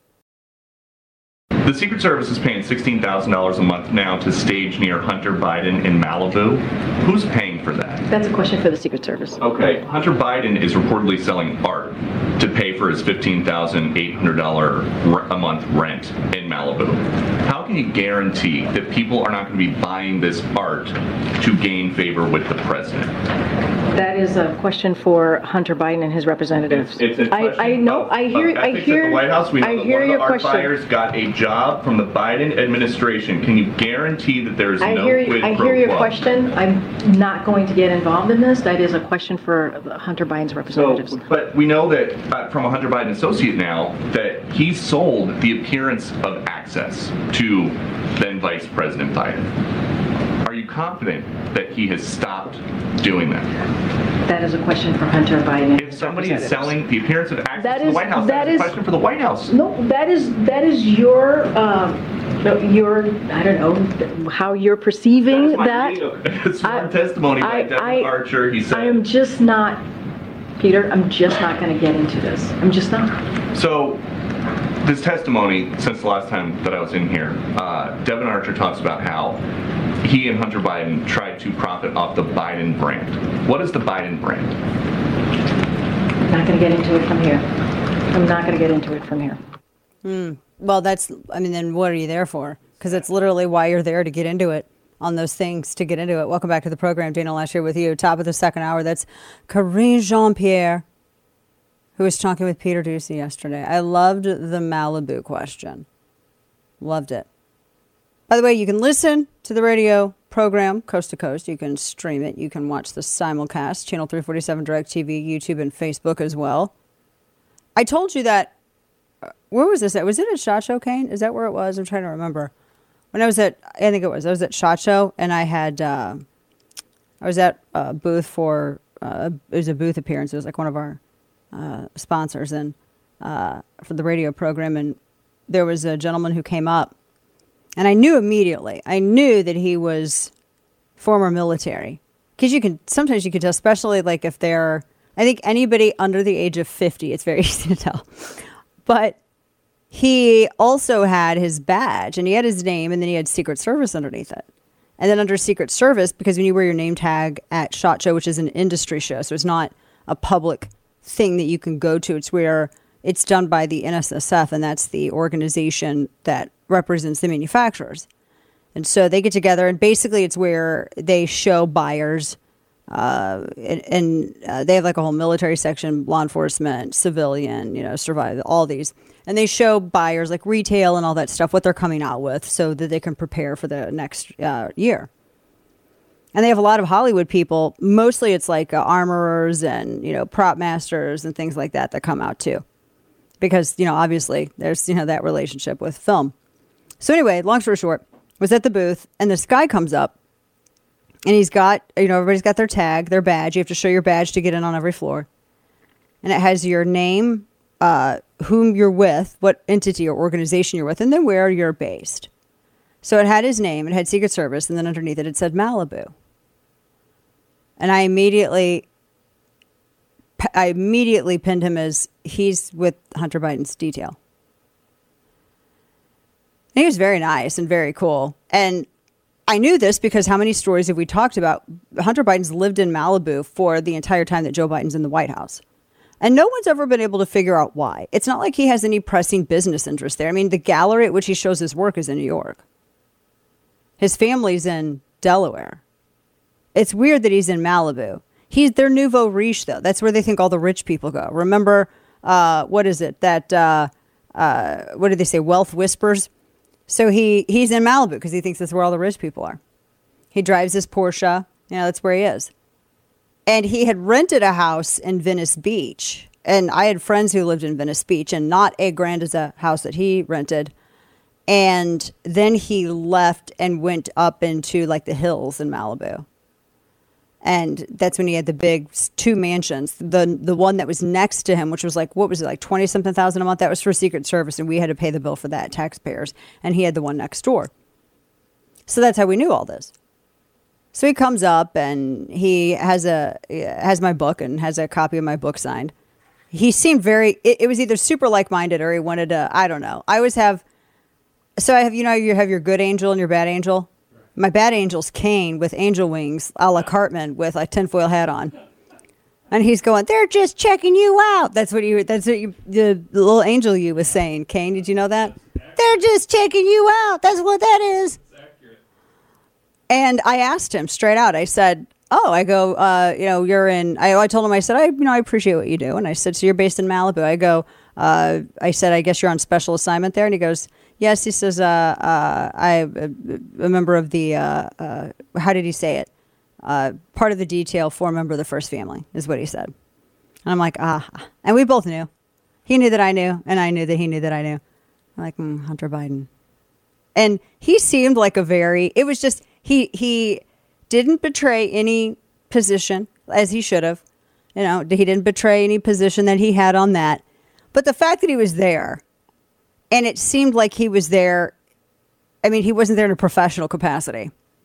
The Secret Service is paying sixteen thousand dollars a month now to stage near Hunter Biden in Malibu. Who's paying for that? That's a question for the Secret Service. Okay. Hunter Biden is reportedly selling art to pay for his fifteen thousand eight hundred dollars a month rent in Malibu. How can you guarantee that people are not going to be buying this art to gain favor with the president? That is a question for Hunter Biden and his representatives. It's, it's a I, I know. Of, I hear. I hear. At the White House, we know I that hear one of your the art question. buyers got a job from the Biden administration. Can you guarantee that there is I no hear, quid I pro hear your quo? question. I'm not going to get involved in this. That is a question for Hunter Biden's representatives. So, but we know that uh, from a Hunter Biden associate now that he sold the appearance of access to then Vice President Biden. Are you confident that he has stopped doing that? That is a question for Hunter Biden. If somebody is selling the appearance of access that to is, the White House, that that's is, a question for the White House. No, that is that is your um, your I don't know how you're perceiving that. It's sworn testimony by I, Devin I, Archer. He said, I am just not, Peter. I'm just not going to get into this. I'm just not. So. This testimony, since the last time that I was in here, uh, Devin Archer talks about how he and Hunter Biden tried to profit off the Biden brand. What is the Biden brand? I'm not going to get into it from here. I'm not going to get into it from here. Mm. Well, that's, I mean, then what are you there for? Because it's literally why you're there, to get into it, on those things, to get into it. Welcome back to the program. Dana Loesch here with you. Top of the second hour. That's Karine Jean-Pierre, who was talking with Peter Doocy yesterday. I loved the Malibu question. Loved it. By the way, you can listen to the radio program, coast to coast. You can stream it. You can watch the simulcast, Channel three forty-seven DirecTV, YouTube, and Facebook as well. I told you that, uh, where was this at? Was it at SHOT Show, Kane? Is that where it was? I'm trying to remember. When I was at, I think it was, I was at SHOT Show, and I had, uh, I was at a booth for, uh, it was a booth appearance. It was like one of our uh, sponsors and uh, for the radio program, and there was a gentleman who came up, and I knew immediately. I knew that he was former military. Because you can, sometimes you can tell, especially like if they're, I think anybody under the age of fifty, it's very easy to tell. But he also had his badge, and he had his name, and then he had Secret Service underneath it. And then under Secret Service, because when you wear your name tag at SHOT Show, which is an industry show, so it's not a public thing that you can go to. It's where it's done by the N S S F, and that's the organization that represents the manufacturers. And so they get together, and basically it's where they show buyers, uh, and, and uh, they have like a whole military section, law enforcement, civilian, you know, survival, all these. And they show buyers like retail and all that stuff, what they're coming out with so that they can prepare for the next uh, year. And they have a lot of Hollywood people. Mostly it's like uh, armorers and, you know, prop masters and things like that that come out too. Because, you know, obviously there's, you know, that relationship with film. So anyway, long story short, was at the booth, and this guy comes up, and he's got, you know, everybody's got their tag, their badge. You have to show your badge to get in on every floor. And it has your name, uh, whom you're with, what entity or organization you're with, and then where you're based. So it had his name, it had Secret Service, and then underneath it, it said Malibu. And I immediately, I immediately pinned him as he's with Hunter Biden's detail. And he was very nice and very cool. And I knew this because how many stories have we talked about? Hunter Biden's lived in Malibu for the entire time that Joe Biden's in the White House. And no one's ever been able to figure out why. It's not like he has any pressing business interest there. I mean, the gallery at which he shows his work is in New York. His family's in Delaware. It's weird that he's in Malibu. He's their nouveau riche, though. That's where they think all the rich people go. Remember, uh, what is it? That, uh, uh, what do they say? Wealth Whispers. So he, he's in Malibu because he thinks that's where all the rich people are. He drives his Porsche. You know, that's where he is. And he had rented a house in Venice Beach. And I had friends who lived in Venice Beach, and not as grand as a house that he rented. And then he left and went up into like the hills in Malibu. And that's when he had the big two mansions. The the one that was next to him, which was like, what was it, like twenty something thousand a month? That was for Secret Service, and we had to pay the bill for that, taxpayers. And he had the one next door. So that's how we knew all this. So he comes up, and he has a has my book and has a copy of my book signed. He seemed very, it, it was either super like-minded or he wanted to, I don't know. I always have, so I have, you know, you have your good angel and your bad angel. My bad angel's Kane with angel wings, a la Cartman with a tinfoil hat on. And he's going, they're just checking you out. That's what you, that's what you, the, the little angel you was saying. Kane, did you know that? They're just checking you out. That's what that is. And I asked him straight out. I said, oh, I go, uh, you know, you're in, I, I told him, I said, I, you know, I appreciate what you do. And I said, so you're based in Malibu. I go, uh, I said, I guess you're on special assignment there. And he goes, yes. He says, uh, uh, I'm a member of the, uh, uh, how did he say it? Uh, part of the detail for a member of the First Family is what he said. And I'm like, ah, and we both knew. He knew that I knew, and I knew that he knew that I knew. I'm like, mm, Hunter Biden. And he seemed like a very, it was just, he, he didn't betray any position as he should have. You know, he didn't betray any position that he had on that. But the fact that he was there, and it seemed like he was there, I mean, he wasn't there in a professional capacity.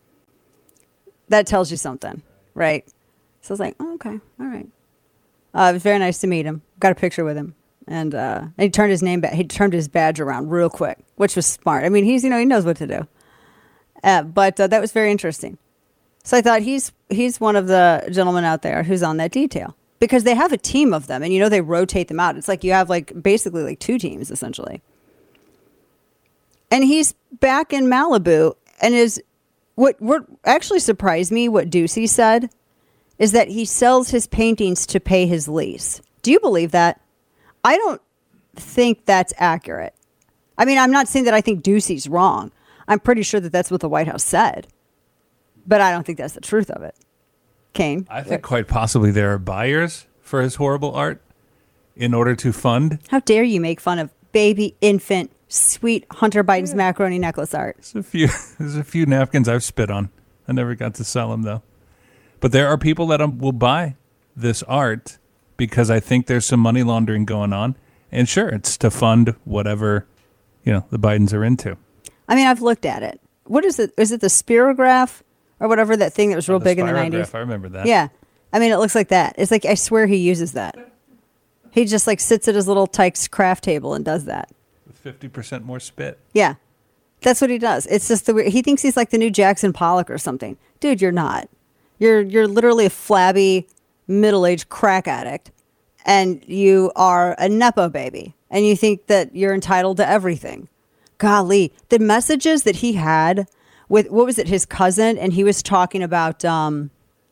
That tells you something, right? So I was like, oh, okay, all right. Uh, it was very nice to meet him. Got a picture with him. And, uh, and he turned his name back. He turned his badge around real quick, which was smart. I mean, he's, you know, he knows what to do. Uh, but uh, that was very interesting. So I thought he's he's one of the gentlemen out there who's on that detail. Because they have a team of them, and, you know, they rotate them out. It's like you have, like, basically, like, two teams, essentially. And he's back in Malibu, and is... What what actually surprised me, what Ducey said, is that he sells his paintings to pay his lease. Do you believe that? I don't think that's accurate. I mean, I'm not saying that I think Ducey's wrong. I'm pretty sure that that's what the White House said. But I don't think that's the truth of it. Kane? I think quite possibly there are buyers for his horrible art in order to fund. How dare you make fun of baby, infant, sweet Hunter Biden's yeah. macaroni necklace art? There's a few, there's a few napkins I've spit on. I never got to sell them, though. But there are people that um, will buy this art because I think there's some money laundering going on. And sure, it's to fund whatever, you know, the Bidens are into. I mean, I've looked at it. What is it? Is it the Spirograph or whatever, that thing that was real oh, the big in the nineties? I remember that. Yeah. I mean, it looks like that. It's like, I swear he uses that. He just like sits at his little Tykes craft table and does that. With fifty percent more spit. Yeah. That's what he does. It's just the weird, he thinks he's like the new Jackson Pollock or something. Dude, you're not. You're you're literally a flabby, middle-aged crack addict, and you are a Nepo baby, and you think that you're entitled to everything. Golly, the messages that he had with, what was it, his cousin, and he was talking about, um,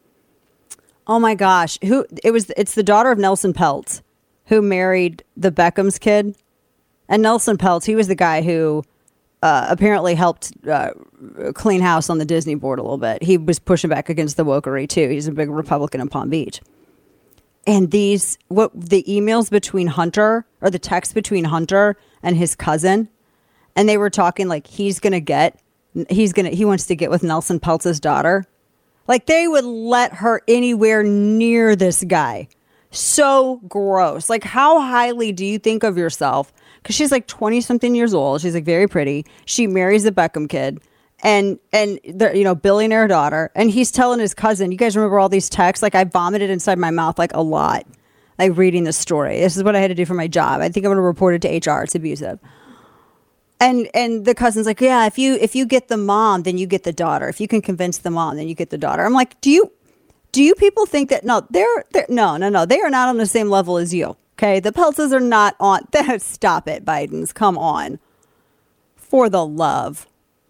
oh my gosh, who it was? It's the daughter of Nelson Peltz, who married the Beckham's kid, and Nelson Peltz, he was the guy who uh, apparently helped uh, clean house on the Disney board a little bit. He was pushing back against the wokery too. He's a big Republican in Palm Beach. And these, what the emails between Hunter, or the text between Hunter and his cousin, and they were talking like he's gonna get, he's gonna, he wants to get with Nelson Peltz's daughter. Like they would let her anywhere near this guy. So gross. Like, how highly do you think of yourself? Because she's like twenty something years old. She's like very pretty. She marries a Beckham kid. And, and the, you know, billionaire daughter. And he's telling his cousin, you guys remember all these texts? Like, I vomited inside my mouth like a lot. Like, reading this story. This is what I had to do for my job. I think I'm going to report it to H R. It's abusive. And and the cousin's like, yeah, if you if you get the mom, then you get the daughter. If you can convince the mom, then you get the daughter. I'm like, do you do you people think that, no, they're, they're no, no, no. They are not on the same level as you. Okay. The Peltzes are not on. Stop it, Bidens. Come on. For the love.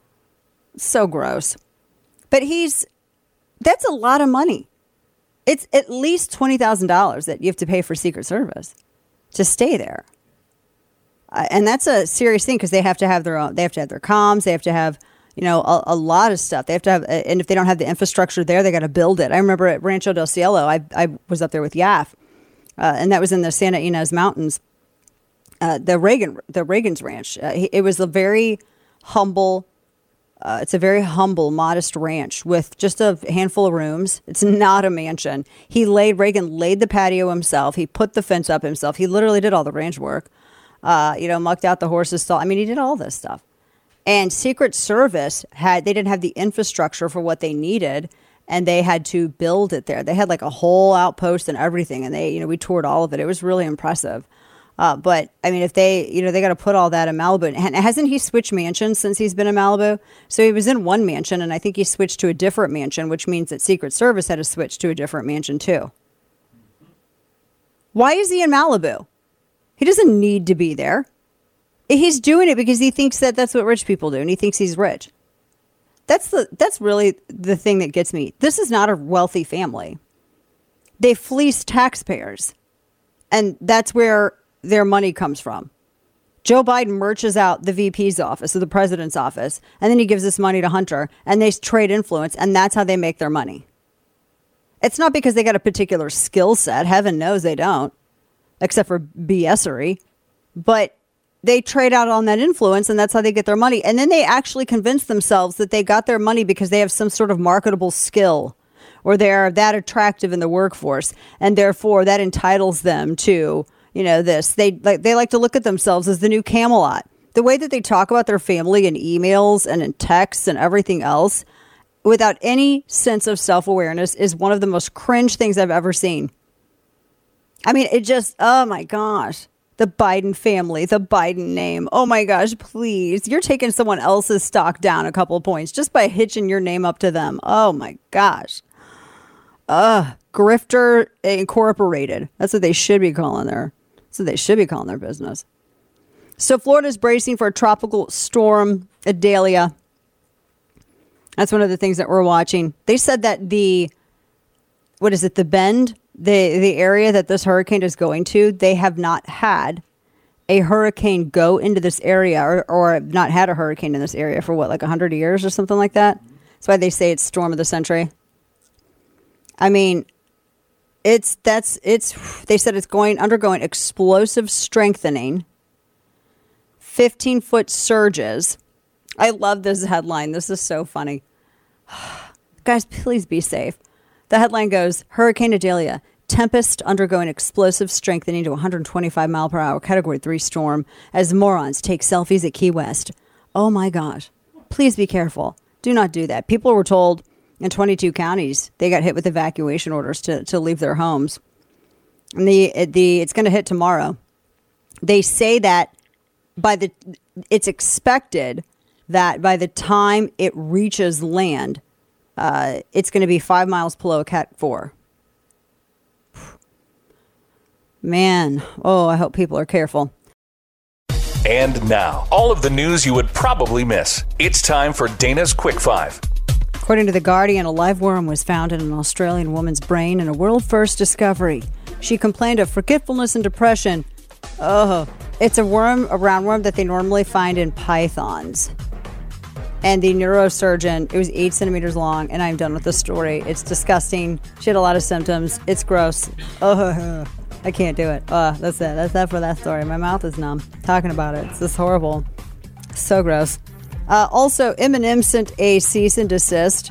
So gross. But he's, that's a lot of money. It's at least twenty thousand dollars that you have to pay for Secret Service to stay there. Uh, and that's a serious thing because they have to have their own, they have to have their comms. They have to have, you know, a, a lot of stuff. They have to have, and if they don't have the infrastructure there, they got to build it. I remember at Rancho del Cielo, I, I was up there with Yaf, uh, and that was in the Santa Ynez Mountains, uh, the Reagan, the Reagan's ranch. Uh, he, it was a very humble, Uh, it's a very humble, modest ranch with just a handful of rooms. It's not a mansion. He laid, Reagan laid the patio himself. He put the fence up himself. He literally did all the ranch work. Uh, you know, mucked out the horses. Stall. I mean, he did all this stuff. And Secret Service had, they didn't have the infrastructure for what they needed, and they had to build it there. They had like a whole outpost and everything, and they, you know, we toured all of it. It was really impressive. Uh, but I mean, if they, you know, they got to put all that in Malibu. And hasn't he switched mansions since he's been in Malibu? So he was in one mansion, and I think he switched to a different mansion, which means that Secret Service had to switch to a different mansion too. Why is he in Malibu? He doesn't need to be there. He's doing it because he thinks that that's what rich people do, and he thinks he's rich. That's the, that's really the thing that gets me. This is not a wealthy family. They fleece taxpayers, and that's where their money comes from. Joe Biden merches out the V P's office or the president's office, and then he gives this money to Hunter, and they trade influence, and that's how they make their money. It's not because they got a particular skill set. Heaven knows they don't, except for BSery. But they trade out on that influence, and that's how they get their money. And then they actually convince themselves that they got their money because they have some sort of marketable skill, or they're that attractive in the workforce, and therefore that entitles them to, you know, this. They like they like to look at themselves as the new Camelot. The way that they talk about their family in emails and in texts and everything else without any sense of self-awareness is one of the most cringe things I've ever seen. I mean, it just, oh my gosh. The Biden family, the Biden name. Oh my gosh, please. You're taking someone else's stock down a couple of points just by hitching your name up to them. Oh my gosh. Ugh. Grifter Incorporated. That's what they should be calling their, that's what they should be calling their business. So Florida's bracing for a tropical storm, Idalia. That's one of the things that we're watching. They said that the, what is it, the Bend, the the area that this hurricane is going to, they have not had a hurricane go into this area, or, or not had a hurricane in this area for what, like one hundred years or something like that. That's why they say it's storm of the century. I mean, it's that's it's. They said it's going undergoing explosive strengthening, fifteen foot surges. I love this headline. This is so funny. Guys, please be safe. The headline goes: Hurricane Idalia, tempest undergoing explosive strengthening to one hundred twenty-five mile per hour Category three storm as morons take selfies at Key West. Oh my gosh! Please be careful. Do not do that. People were told in twenty-two counties they got hit with evacuation orders to, to leave their homes. And the the it's going to hit tomorrow. They say that by the it's expected that by the time it reaches land, uh, it's going to be five miles below Cat four. Man, oh, I hope people are careful. And now, all of the news you would probably miss. It's time for Dana's Quick Five. According to The Guardian, a live worm was found in an Australian woman's brain in a world-first discovery. She complained of forgetfulness and depression. Oh, it's a worm, a roundworm that they normally find in pythons. And the neurosurgeon, it was eight centimeters long, and I'm done with the story. It's disgusting. She had a lot of symptoms. It's gross. Oh, I can't do it. Oh, that's it. That's that for that story. My mouth is numb talking about it. It's just horrible. So gross. Uh, also, Eminem sent a cease and desist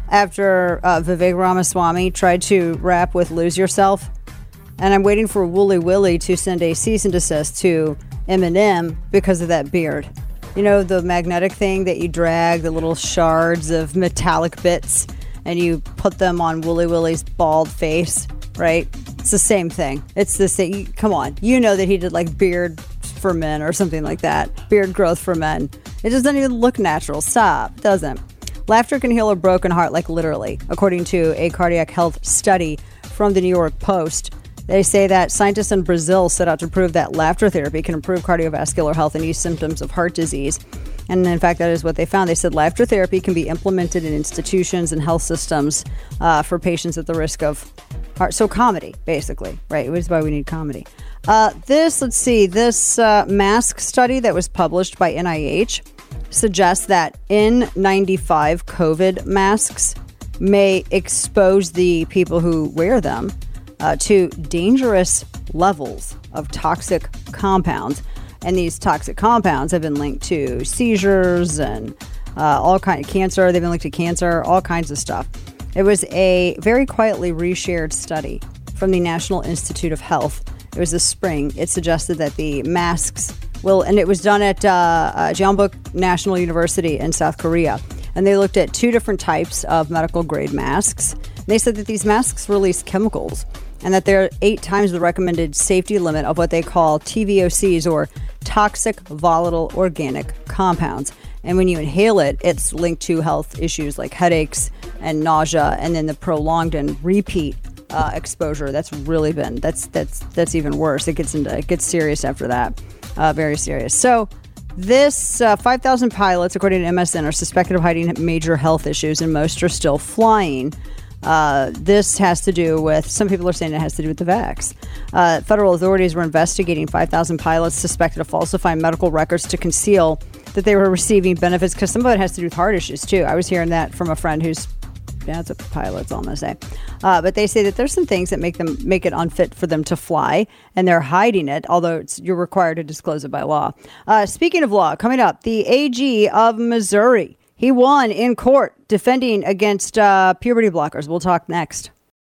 after uh, Vivek Ramaswamy tried to rap with Lose Yourself. And I'm waiting for Wooly Willy to send a cease and desist to Eminem because of that beard. You know, the magnetic thing that you drag, the little shards of metallic bits, and you put them on Wooly Willy's bald face, right? It's the same thing. It's the same. Come on. You know that he did like beard for men or something like that. Beard growth for men. It just doesn't even look natural. Stop. It doesn't. Laughter can heal a broken heart, like literally, according to a cardiac health study from the New York Post. They say that scientists in Brazil set out to prove that laughter therapy can improve cardiovascular health and ease symptoms of heart disease. And in fact, that is what they found. They said laughter therapy can be implemented in institutions and health systems uh, for patients at the risk of heart. So comedy, basically, right? Which is why we need comedy. Uh, this, let's see, this uh, mask study that was published by N I H suggests that N ninety-five COVID masks may expose the people who wear them uh, to dangerous levels of toxic compounds. And these toxic compounds have been linked to seizures and uh, all kinds of cancer. They've been linked to cancer, all kinds of stuff. It was a very quietly reshared study from the National Institute of Health. It was this spring. It suggested that the masks will, and it was done at uh, uh, Jeonbuk National University in South Korea. And they looked at two different types of medical grade masks. And they said that these masks release chemicals and that they're eight times the recommended safety limit of what they call T V O Cs, or toxic volatile organic compounds. And when you inhale it, it's linked to health issues like headaches and nausea, and then the prolonged and repeat uh, exposure. That's really been that's that's that's even worse. It gets into it gets serious after that, uh, very serious. So this uh, five thousand pilots, according to M S N, are suspected of hiding major health issues, and most are still flying. Uh, this has to do with, some people are saying it has to do with the vax. Uh, federal authorities were investigating five thousand pilots suspected of falsifying medical records to conceal that they were receiving benefits, because some of it has to do with heart issues too. I was hearing that from a friend who's dad's a pilot, so I'm going to say. Uh, but they say that there's some things that make them make it unfit for them to fly, and they're hiding it, although it's, you're required to disclose it by law. Uh, speaking of law, coming up, the A G of Missouri. He won in court defending against uh, puberty blockers. We'll talk next.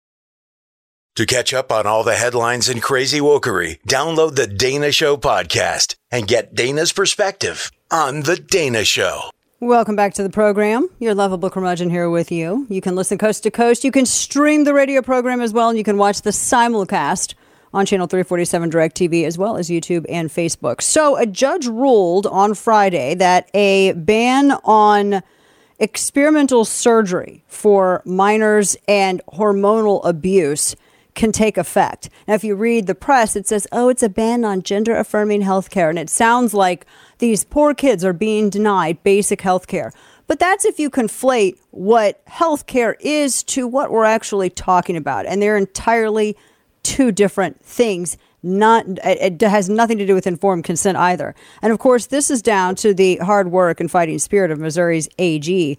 To catch up on all the headlines and crazy wokery, download the Dana Show podcast and get Dana's perspective on The Dana Show. Welcome back to the program. Your lovable curmudgeon here with you. You can listen coast to coast. You can stream the radio program as well, and you can watch the simulcast on Channel three forty-seven DirecTV, as well as YouTube and Facebook. So a judge ruled on Friday that a ban on experimental surgery for minors and hormonal abuse can take effect. Now, if you read the press, it says, oh, it's a ban on gender-affirming health care. And it sounds like these poor kids are being denied basic health care. But that's if you conflate what health care is to what we're actually talking about. And they're entirely two different things. Not it has nothing to do with informed consent either. And of course, this is down to the hard work and fighting spirit of Missouri's A G.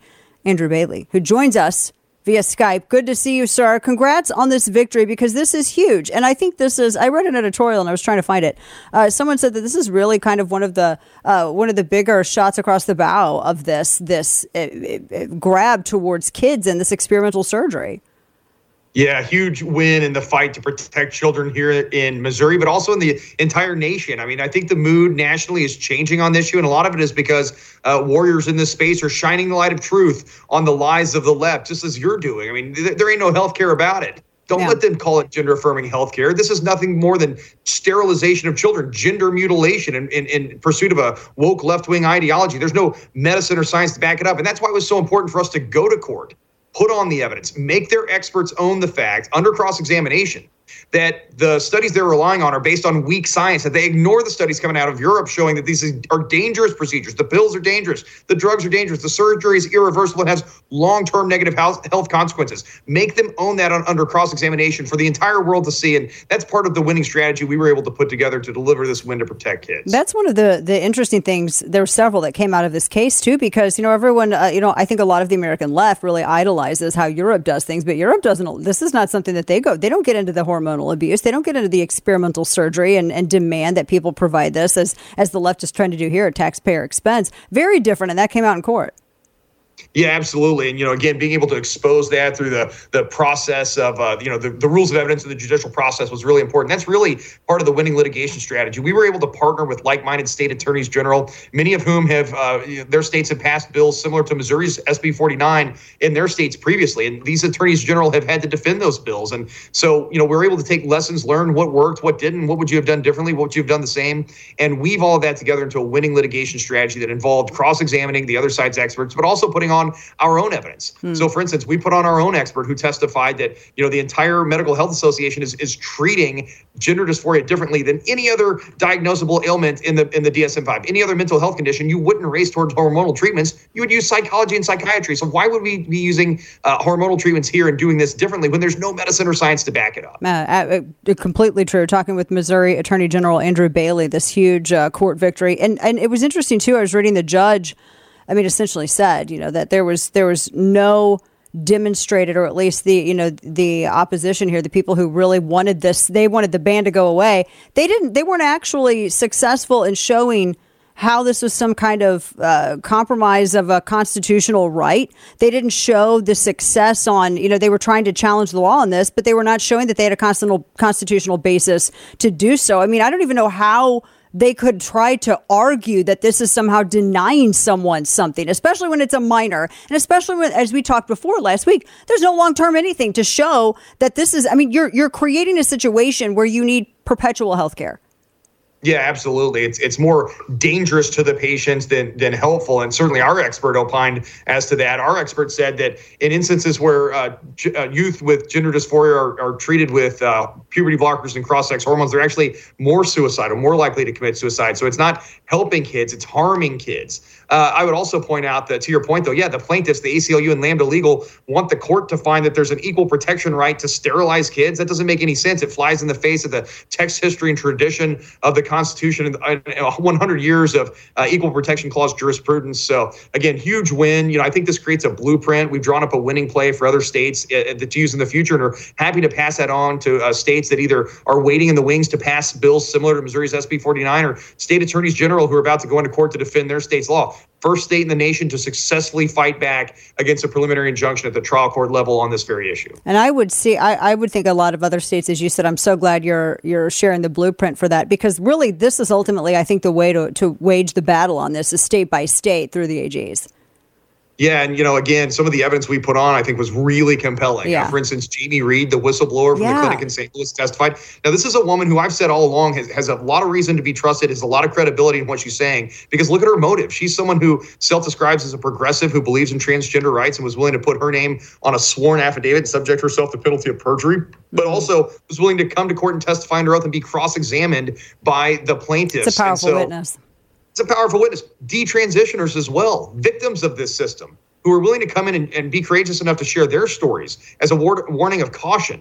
Andrew Bailey, who joins us via Skype. Good to see you, sir. Congrats on this victory, because this is huge. And I think this is, I read an editorial and I was trying to find it. Uh, someone said that this is really kind of one of the uh, one of the bigger shots across the bow of this, this uh, uh, grab towards kids and this experimental surgery. Yeah, huge win in the fight to protect children here in Missouri, but also in the entire nation. I mean, I think the mood nationally is changing on this issue, and a lot of it is because uh, warriors in this space are shining the light of truth on the lies of the left, just as you're doing. I mean, th- there ain't no health care about it. Don't yeah. let them call it gender-affirming health care. This is nothing more than sterilization of children, gender mutilation in, in, in pursuit of a woke left-wing ideology. There's no medicine or science to back it up, and that's why it was so important for us to go to court. Put on the evidence, make their experts own the fact under cross-examination that the studies they're relying on are based on weak science, that they ignore the studies coming out of Europe showing that these are dangerous procedures. The pills are dangerous. The drugs are dangerous. The surgery is irreversible and has long-term negative health consequences. Make them own that on, under cross-examination for the entire world to see. And that's part of the winning strategy we were able to put together to deliver this win to protect kids. That's one of the, the interesting things. There were several that came out of this case, too, because, you know, everyone, uh, you know, I think a lot of the American left really idolizes how Europe does things, but Europe doesn't. This is not something that they go. They don't get into the hormonal abuse. They don't get into the experimental surgery and, and demand that people provide this as, as the left is trying to do here at taxpayer expense. Very different. And that came out in court. Yeah, absolutely. And, you know, again, being able to expose that through the the process of, uh, you know, the, the rules of evidence and the judicial process was really important. That's really part of the winning litigation strategy. We were able to partner with like-minded state attorneys general, many of whom have, uh, their states have passed bills similar to Missouri's S B forty-nine in their states previously. And these attorneys general have had to defend those bills. And so, you know, we're able to take lessons learned, what worked, what didn't, what would you have done differently, what would you have done the same, and weave all of that together into a winning litigation strategy that involved cross-examining the other side's experts, but also putting on our own evidence. Hmm. So, for instance, we put on our own expert who testified that, you know, the entire Medical Health Association is is treating gender dysphoria differently than any other diagnosable ailment in the in the D S M five. Any other mental health condition, you wouldn't race towards hormonal treatments. You would use psychology and psychiatry. So why would we be using uh, hormonal treatments here and doing this differently when there's no medicine or science to back it up? Uh, uh, completely true. Talking with Missouri Attorney General Andrew Bailey, this huge uh, court victory. And, and it was interesting, too. I was reading the judge. I mean, essentially said, you know, that there was there was no demonstrated, or at least the, you know, the opposition here, the people who really wanted this, they wanted the ban to go away. They didn't, they weren't actually successful in showing how this was some kind of uh, compromise of a constitutional right. They didn't show the success on, you know, they were trying to challenge the law on this, but they were not showing that they had a constitutional constitutional basis to do so. I mean, I don't even know how they could try to argue that this is somehow denying someone something, especially when it's a minor. And especially when, as we talked before last week, there's no long-term anything to show that this is, I mean, you're you're creating a situation where you need perpetual health care. Yeah, absolutely. It's it's more dangerous to the patients than than helpful. And certainly our expert opined as to that. Our expert said that in instances where uh, g- uh, youth with gender dysphoria are, are treated with uh, puberty blockers and cross-sex hormones, they're actually more suicidal, more likely to commit suicide. So it's not helping kids, it's harming kids. Uh, I would also point out that, to your point, though, yeah, the plaintiffs, the A C L U and Lambda Legal, want the court to find that there's an equal protection right to sterilize kids. That doesn't make any sense. It flies in the face of the text, history, and tradition of the Constitution and one hundred years of uh, equal protection clause jurisprudence. So, again, huge win. You know, I think this creates a blueprint. We've drawn up a winning play for other states uh, to use in the future, and are happy to pass that on to uh, states that either are waiting in the wings to pass bills similar to Missouri's S B forty-nine, or state attorneys general who are about to go into court to defend their state's law. First state in the nation to successfully fight back against a preliminary injunction at the trial court level on this very issue. And I would see, I, I would think a lot of other states, as you said, I'm so glad you're you're sharing the blueprint for that, because really this is ultimately, I think, the way to, to wage the battle on this is state by state through the A Gs. Yeah, and, you know, again, some of the evidence we put on, I think, was really compelling. Yeah. Uh, for instance, Jamie Reed, the whistleblower from yeah. the clinic in Saint Louis, testified. Now, this is a woman who I've said all along has, has a lot of reason to be trusted, has a lot of credibility in what she's saying, because look at her motive. She's someone who self-describes as a progressive who believes in transgender rights and was willing to put her name on a sworn affidavit and subject herself to penalty of perjury, but also was willing to come to court and testify under oath and be cross-examined by the plaintiffs. It's a powerful so, witness. It's a powerful witness. Detransitioners as well, victims of this system, who are willing to come in and, and be courageous enough to share their stories as a war- warning of caution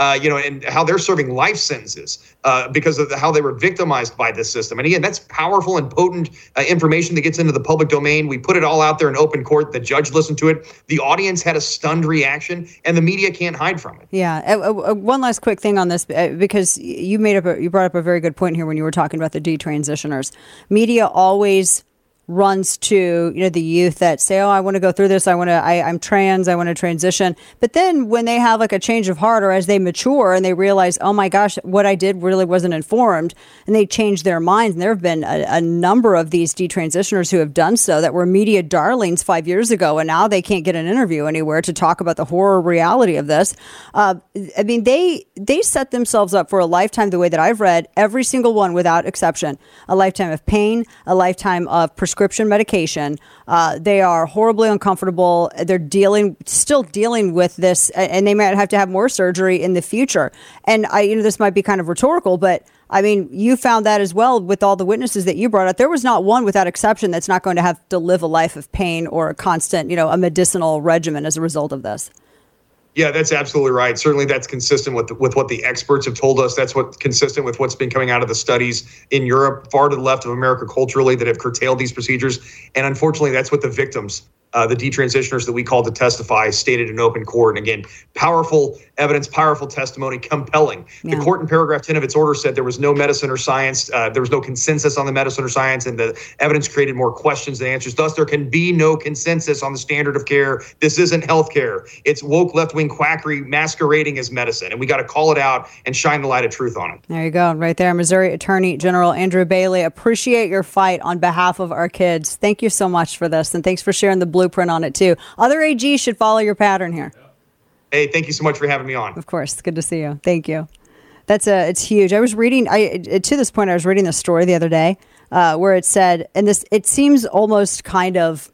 uh, you know, and how they're serving life sentences uh, because of the, how they were victimized by this system. And again, that's powerful and potent uh, information that gets into the public domain. We put it all out there in open court. The judge listened to it. The audience had a stunned reaction, and the media can't hide from it. Yeah. Uh, uh, one last quick thing on this, uh, because you made up, a, you brought up a very good point here when you were talking about the detransitioners. Media always runs to, you know, the youth that say, oh, I want to go through this. I want to, I, I'm trans. I want to transition. But then when they have like a change of heart, or as they mature and they realize, oh my gosh, what I did really wasn't informed, and they change their minds. And there have been a, a number of these detransitioners who have done so that were media darlings five years ago. And now they can't get an interview anywhere to talk about the horror reality of this. Uh, I mean, they, they set themselves up for a lifetime, the way that I've read every single one without exception, a lifetime of pain, a lifetime of prescription prescription medication. Uh, they are horribly uncomfortable. They're dealing, still dealing with this, and they might have to have more surgery in the future. And I, you know, this might be kind of rhetorical, but I mean, you found that as well with all the witnesses that you brought up. There was not one without exception that's not going to have to live a life of pain or a constant, you know, a medicinal regimen as a result of this. Yeah, that's absolutely right. Certainly that's consistent with with what the experts have told us. That's what consistent with what's been coming out of the studies in Europe, far to the left of America culturally, that have curtailed these procedures. And unfortunately, that's what the victims, uh, the detransitioners that we called to testify, stated in open court. And again, powerful evidence, powerful testimony, compelling. Yeah. The court in paragraph ten of its order said there was no medicine or science. Uh, there was no consensus on the medicine or science, and the evidence created more questions than answers. Thus, there can be no consensus on the standard of care. This isn't healthcare. It's woke left-wing quackery masquerading as medicine, and we got to call it out and shine the light of truth on it. There you go, right there. Missouri Attorney General Andrew Bailey, appreciate your fight on behalf of our kids. Thank you so much for this, and thanks for sharing the blueprint on it, too. Other A Gs should follow your pattern here. Hey, thank you so much for having me on. Of course. Good to see you. Thank you. That's a, it's huge. I was reading, I, to this point, I was reading this story the other day uh, where it said, and this, it seems almost kind of,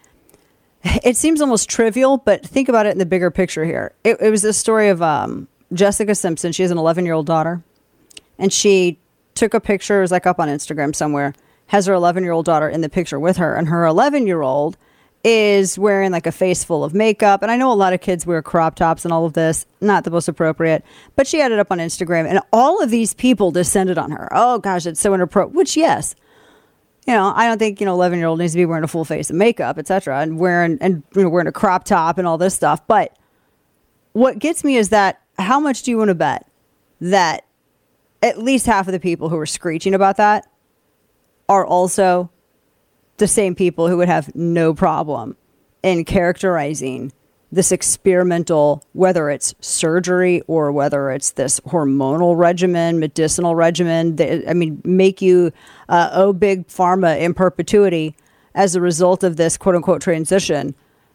it seems almost trivial, but think about it in the bigger picture here. It, it was this story of um, Jessica Simpson. She has an eleven-year-old daughter, and she took a picture, it was like up on Instagram somewhere, has her eleven-year-old daughter in the picture with her, and her eleven-year-old is wearing like a face full of makeup. And I know a lot of kids wear crop tops and all of this, not the most appropriate, but she had it up on Instagram, and all of these people descended on her. Oh gosh, it's so inappropriate, which yes, you know, I don't think, you know, eleven year old needs to be wearing a full face of makeup, et cetera, and wearing, and you know, wearing a crop top and all this stuff. But what gets me is that how much do you want to bet that at least half of the people who are screeching about that are also the same people who would have no problem in characterizing this experimental, whether it's surgery or whether it's this hormonal regimen, medicinal regimen, that, I mean, make you uh, owe big pharma in perpetuity as a result of this quote unquote transition.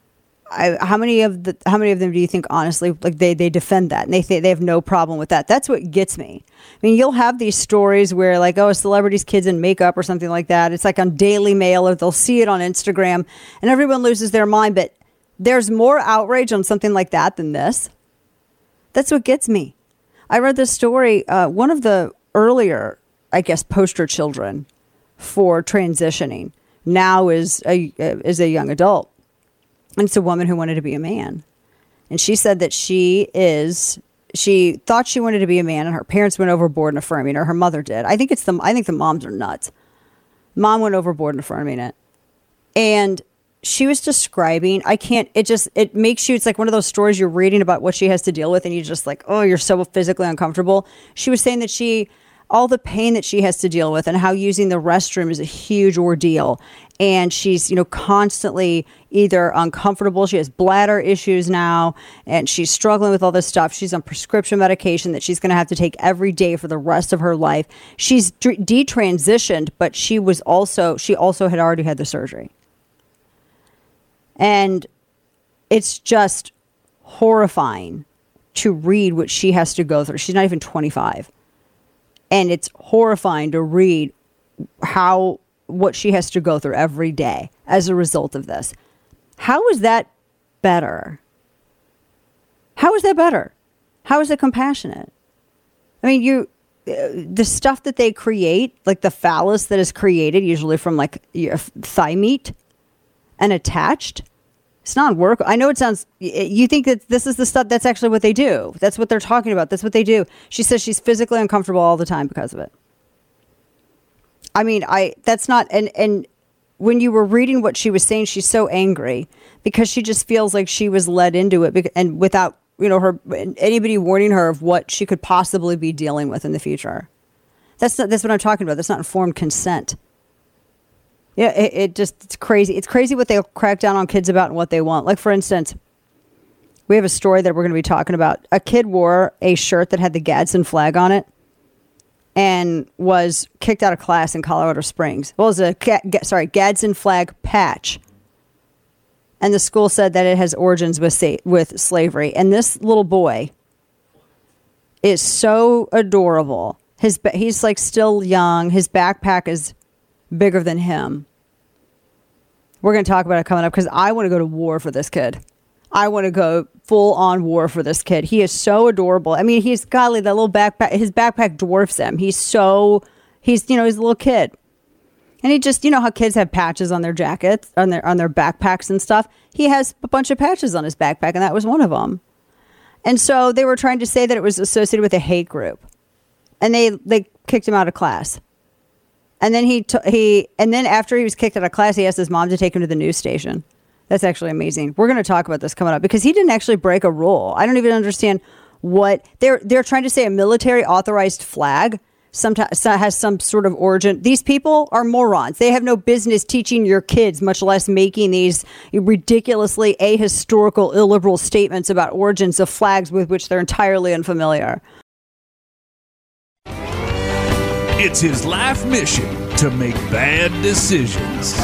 I, how many of the how many of them do you think honestly like they they defend that and they think they have no problem with that? That's what gets me. I mean, you'll have these stories where like, oh, a celebrity's kid's in makeup or something like that. It's like on Daily Mail, or they'll see it on Instagram, and everyone loses their mind. But there's more outrage on something like that than this. That's what gets me. I read this story. Uh, one of the earlier, I guess, poster children for transitioning now is a is a young adult. And it's a woman who wanted to be a man. And she said that she is, she thought she wanted to be a man, and her parents went overboard in affirming her. Her mother did. I think it's the, I think the moms are nuts. Mom went overboard in affirming it. And she was describing, I can't, it just, it makes you, it's like one of those stories you're reading about what she has to deal with, and you're just like, oh, you're so physically uncomfortable. She was saying that she, all the pain that she has to deal with, and how using the restroom is a huge ordeal. And she's, you know, constantly either uncomfortable. She has bladder issues now, and she's struggling with all this stuff. She's on prescription medication that she's going to have to take every day for the rest of her life. She's de- detransitioned, but she was also, she also had already had the surgery. And it's just horrifying to read what she has to go through. She's not even twenty-five. And it's horrifying to read how, what she has to go through every day as a result of this. How is that better? How is that better? How is it compassionate? I mean, you, uh, the stuff that they create, like the phallus that is created, usually from like your thigh meat and attached, It's not work. I know it sounds, you think that this is the stuff, that's actually what they do. That's what they're talking about. That's what they do. She says she's physically uncomfortable all the time because of it. I mean, I, that's not, and, and when you were reading what she was saying, she's so angry because she just feels like she was led into it and without, you know, her, anybody warning her of what she could possibly be dealing with in the future. That's not, that's what I'm talking about. That's not informed consent. Yeah, it, it just, it's crazy. It's crazy what they'll crack down on kids about and what they want. Like, for instance, we have a story that we're going to be talking about. A kid wore a shirt that had the Gadsden flag on it and was kicked out of class in Colorado Springs. Well, it was a, sorry, Gadsden flag patch. And the school said that it has origins with sa- with slavery. And this little boy is so adorable. His He's like still young. His backpack is bigger than him. We're going to talk about it coming up because I want to go to war for this kid. I want to go full on war for this kid. He is so adorable. I mean, he's golly, that little backpack, his backpack dwarfs him. He's so, he's, you know, he's a little kid. And he just, you know how kids have patches on their jackets, on their, on their backpacks and stuff. He has a bunch of patches on his backpack and that was one of them. And so they were trying to say that it was associated with a hate group. And they, they kicked him out of class. And then he t- he and then after he was kicked out of class, he asked his mom to take him to the news station. That's actually amazing. We're going to talk about this coming up because he didn't actually break a rule. I don't even understand what they're they're trying to say. A military authorized flag sometimes has some sort of origin. These people are morons. They have no business teaching your kids, much less making these ridiculously ahistorical, illiberal statements about origins of flags with which they're entirely unfamiliar. It's his life mission to make bad decisions.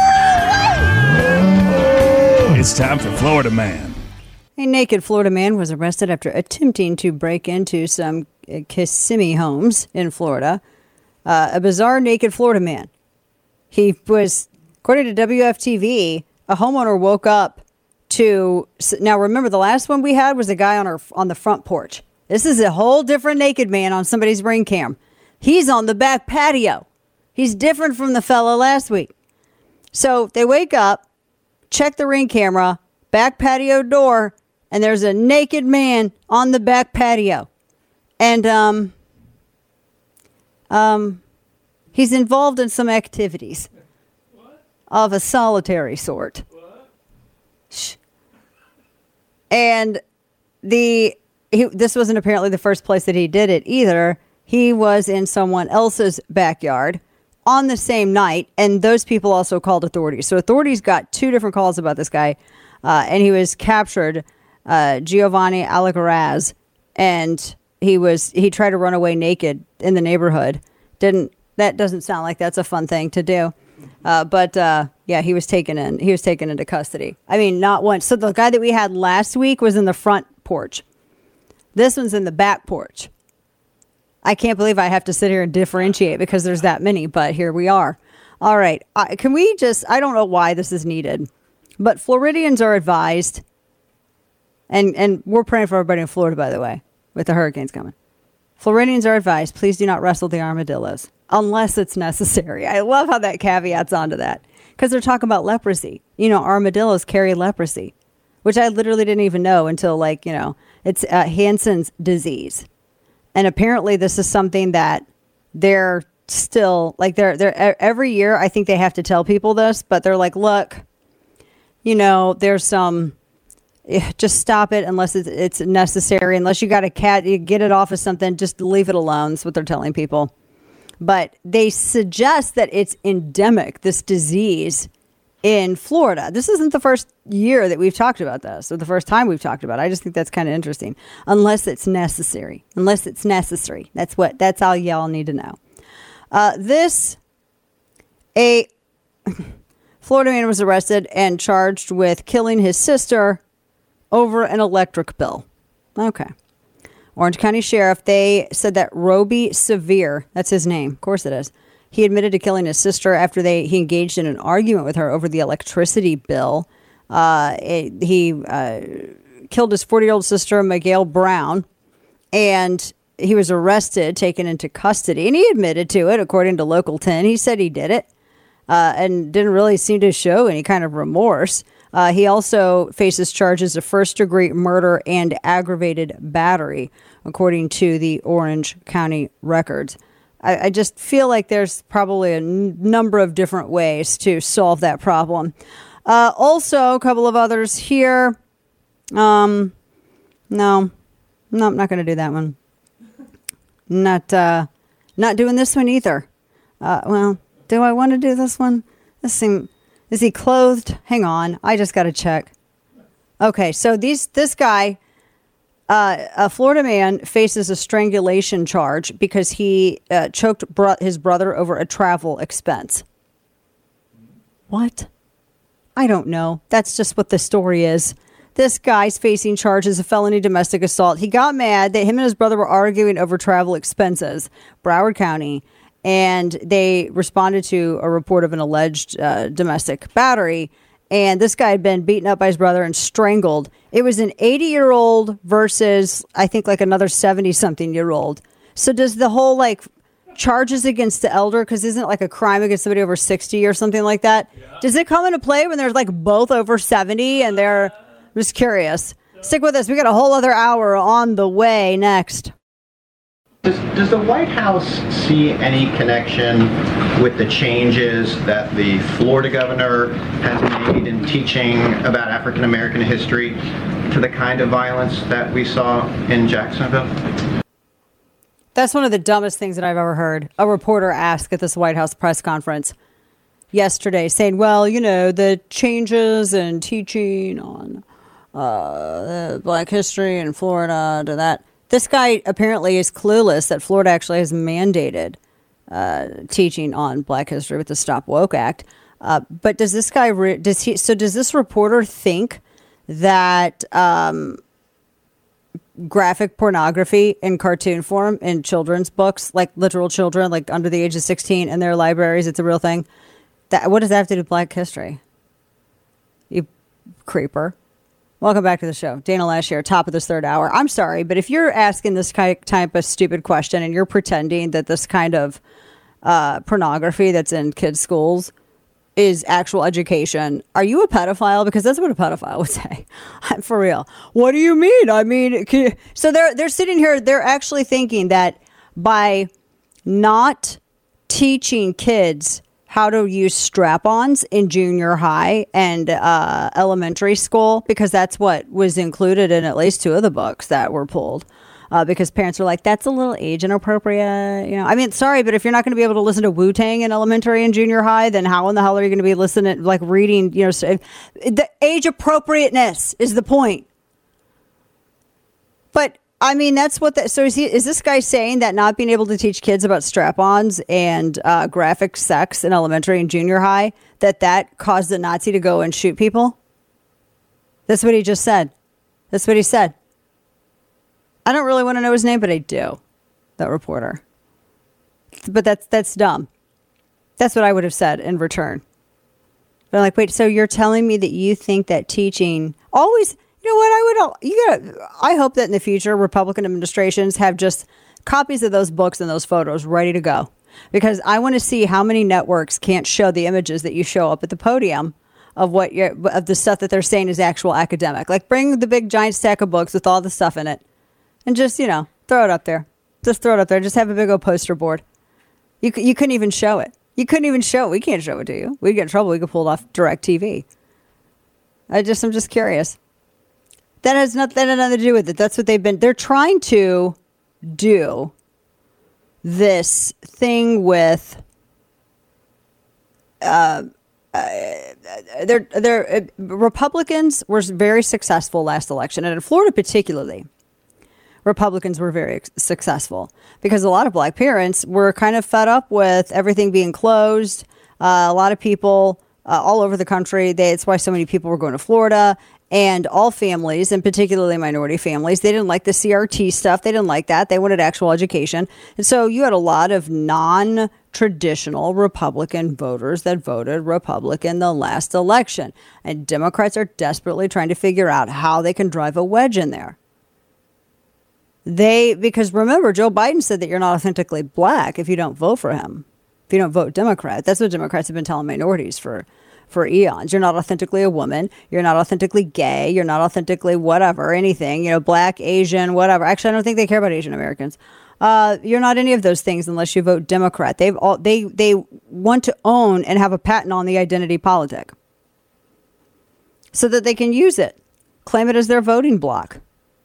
It's time for Florida Man. A naked Florida man was arrested after attempting to break into some Kissimmee homes in Florida. Uh, a bizarre naked Florida man. He was, according to W F T V, a homeowner woke up to, now remember the last one we had was a guy on our on the front porch. This is a whole different naked man on somebody's ring cam. He's on the back patio. He's different from the fella last week. So they wake up, check the ring camera, back patio door, and there's a naked man on the back patio. And um, um, he's involved in some activities of a solitary sort. Shh. And the he, this wasn't apparently the first place that he did it either. He was in someone else's backyard on the same night, and those people also called authorities. So authorities got two different calls about this guy, uh, and he was captured, uh, Giovanni Alcaraz, and he was he tried to run away naked in the neighborhood. Didn't that doesn't sound like that's a fun thing to do, uh, but uh, yeah, he was taken in. He was taken into custody. I mean, not once. So the guy that we had last week was in the front porch. This one's in the back porch. I can't believe I have to sit here and differentiate because there's that many, but here we are. All right. Uh, can we just, I don't know why this is needed, but Floridians are advised, and, and we're praying for everybody in Florida, by the way, with the hurricanes coming. Floridians are advised, please do not wrestle the armadillos unless it's necessary. I love how that caveat's onto that because they're talking about leprosy. You know, armadillos carry leprosy, which I literally didn't even know until, like, you know, it's uh, Hansen's disease. And apparently this is something that they're still like they're they're every year. I think they have to tell people this, but they're like, look, you know, there's some just stop it unless it's, it's necessary. Unless you got a cat, you get it off of something, just leave it alone. That's what they're telling people. But they suggest that it's endemic, this disease in Florida. This isn't the first year that we've talked about this, or the first time we've talked about it. I just think that's kind of interesting. Unless it's necessary. Unless it's necessary. That's what, that's all y'all need to know. Uh, this, a Florida man was arrested and charged with killing his sister over an electric bill. Okay. Orange County Sheriff, they said that Roby Severe, that's his name, of course it is, he admitted to killing his sister after they he engaged in an argument with her over the electricity bill. Uh, it, he uh, killed his forty-year-old sister, Miguel Brown, and he was arrested, taken into custody, and he admitted to it, according to Local ten. He said he did it. uh, and didn't really seem to show any kind of remorse. Uh, he also faces charges of first-degree murder and aggravated battery, according to the Orange County records. I, I just feel like there's probably a n- number of different ways to solve that problem. Uh, also, a couple of others here. Um, no, no, I'm not going to do that one. Not, uh, not doing this one either. Uh, well, do I want to do this one? This seem, is he clothed? Hang on, I just got to check. Okay, so these this guy, uh, a Florida man, faces a strangulation charge because he uh, choked bro- his brother over a travel expense. What? I don't know. That's just what the story is. This guy's facing charges of felony domestic assault. He got mad that him and his brother were arguing over travel expenses, Broward County, and they responded to a report of an alleged uh, domestic battery. And this guy had been beaten up by his brother and strangled. It was an eighty-year-old versus, I think, like another seventy-something-year-old. So does the whole, like, charges against the elder, because isn't it like a crime against somebody over sixty or something like that? Yeah. Does it come into play when there's, like, both over seventy and they're... I'm just curious. Stick with us. We got a whole other hour on the way next. Does, does the White House see any connection with the changes that the Florida governor has made in teaching about African American history to the kind of violence that we saw in Jacksonville? That's one of the dumbest things that I've ever heard. A reporter asked at this White House press conference yesterday, saying, well, you know, the changes in teaching on uh, Black history in Florida to that. This guy apparently is clueless that Florida actually has mandated uh, teaching on Black history with the Stop Woke Act. Uh, but does this guy, re- does he, so does this reporter think that um, graphic pornography in cartoon form in children's books, like literal children, like under the age of sixteen in their libraries, it's a real thing? That, what does that have to do with Black history? You creeper. Welcome back to the show. Dana Loesch here, top of this third hour. I'm sorry, but if you're asking this type of stupid question and you're pretending that this kind of uh, pornography that's in kids' schools is actual education, are you a pedophile? Because that's what a pedophile would say. For real. What do you mean? I mean, can you... so they're they're sitting here, they're actually thinking that by not teaching kids how to use strap-ons in junior high and uh, elementary school, because that's what was included in at least two of the books that were pulled. Uh, because parents are like, that's a little age inappropriate. You know, I mean, sorry, but if you're not going to be able to listen to Wu-Tang in elementary and junior high, then how in the hell are you going to be listening, like reading, you know, the age appropriateness is the point. But I mean, that's what that, so is he, is this guy saying that not being able to teach kids about strap-ons and uh, graphic sex in elementary and junior high, that that caused the Nazi to go and shoot people? That's what he just said. That's what he said. I don't really want to know his name, but I do. That reporter. But that's, that's dumb. That's what I would have said in return. But I'm like, wait, so you're telling me that you think that teaching always... You know what? I would. You got. I hope that in the future, Republican administrations have just copies of those books and those photos ready to go, because I want to see how many networks can't show the images that you show up at the podium of what you're, of the stuff that they're saying is actual academic. Like, bring the big giant stack of books with all the stuff in it, and just, you know, throw it up there. Just throw it up there. Just have a big old poster board. You you couldn't even show it. You couldn't even show it. We can't show it to you. We'd get in trouble. We could pull it off DirecTV. I just I'm just curious. That has not, that has nothing to do with it. That's what they've been. They're trying to do this thing with. Uh, uh, they're they're uh, Republicans were very successful last election, and in Florida particularly, Republicans were very successful because a lot of Black parents were kind of fed up with everything being closed. Uh, a lot of people uh, all over the country. They, it's why so many people were going to Florida. And all families, and particularly minority families, they didn't like the C R T stuff. They didn't like that. They wanted actual education. And so you had a lot of non-traditional Republican voters that voted Republican the last election. And Democrats are desperately trying to figure out how they can drive a wedge in there. They, because remember, Joe Biden said that you're not authentically Black if you don't vote for him. If you don't vote Democrat. That's what Democrats have been telling minorities for, for eons. You're not authentically a woman. You're not authentically gay. You're not authentically whatever, anything, you know, black, Asian, whatever. Actually, I don't think they care about Asian Americans. Uh, you're not any of those things unless you vote Democrat. They've all, they, they want to own and have a patent on the identity politic so that they can use it, claim it as their voting bloc.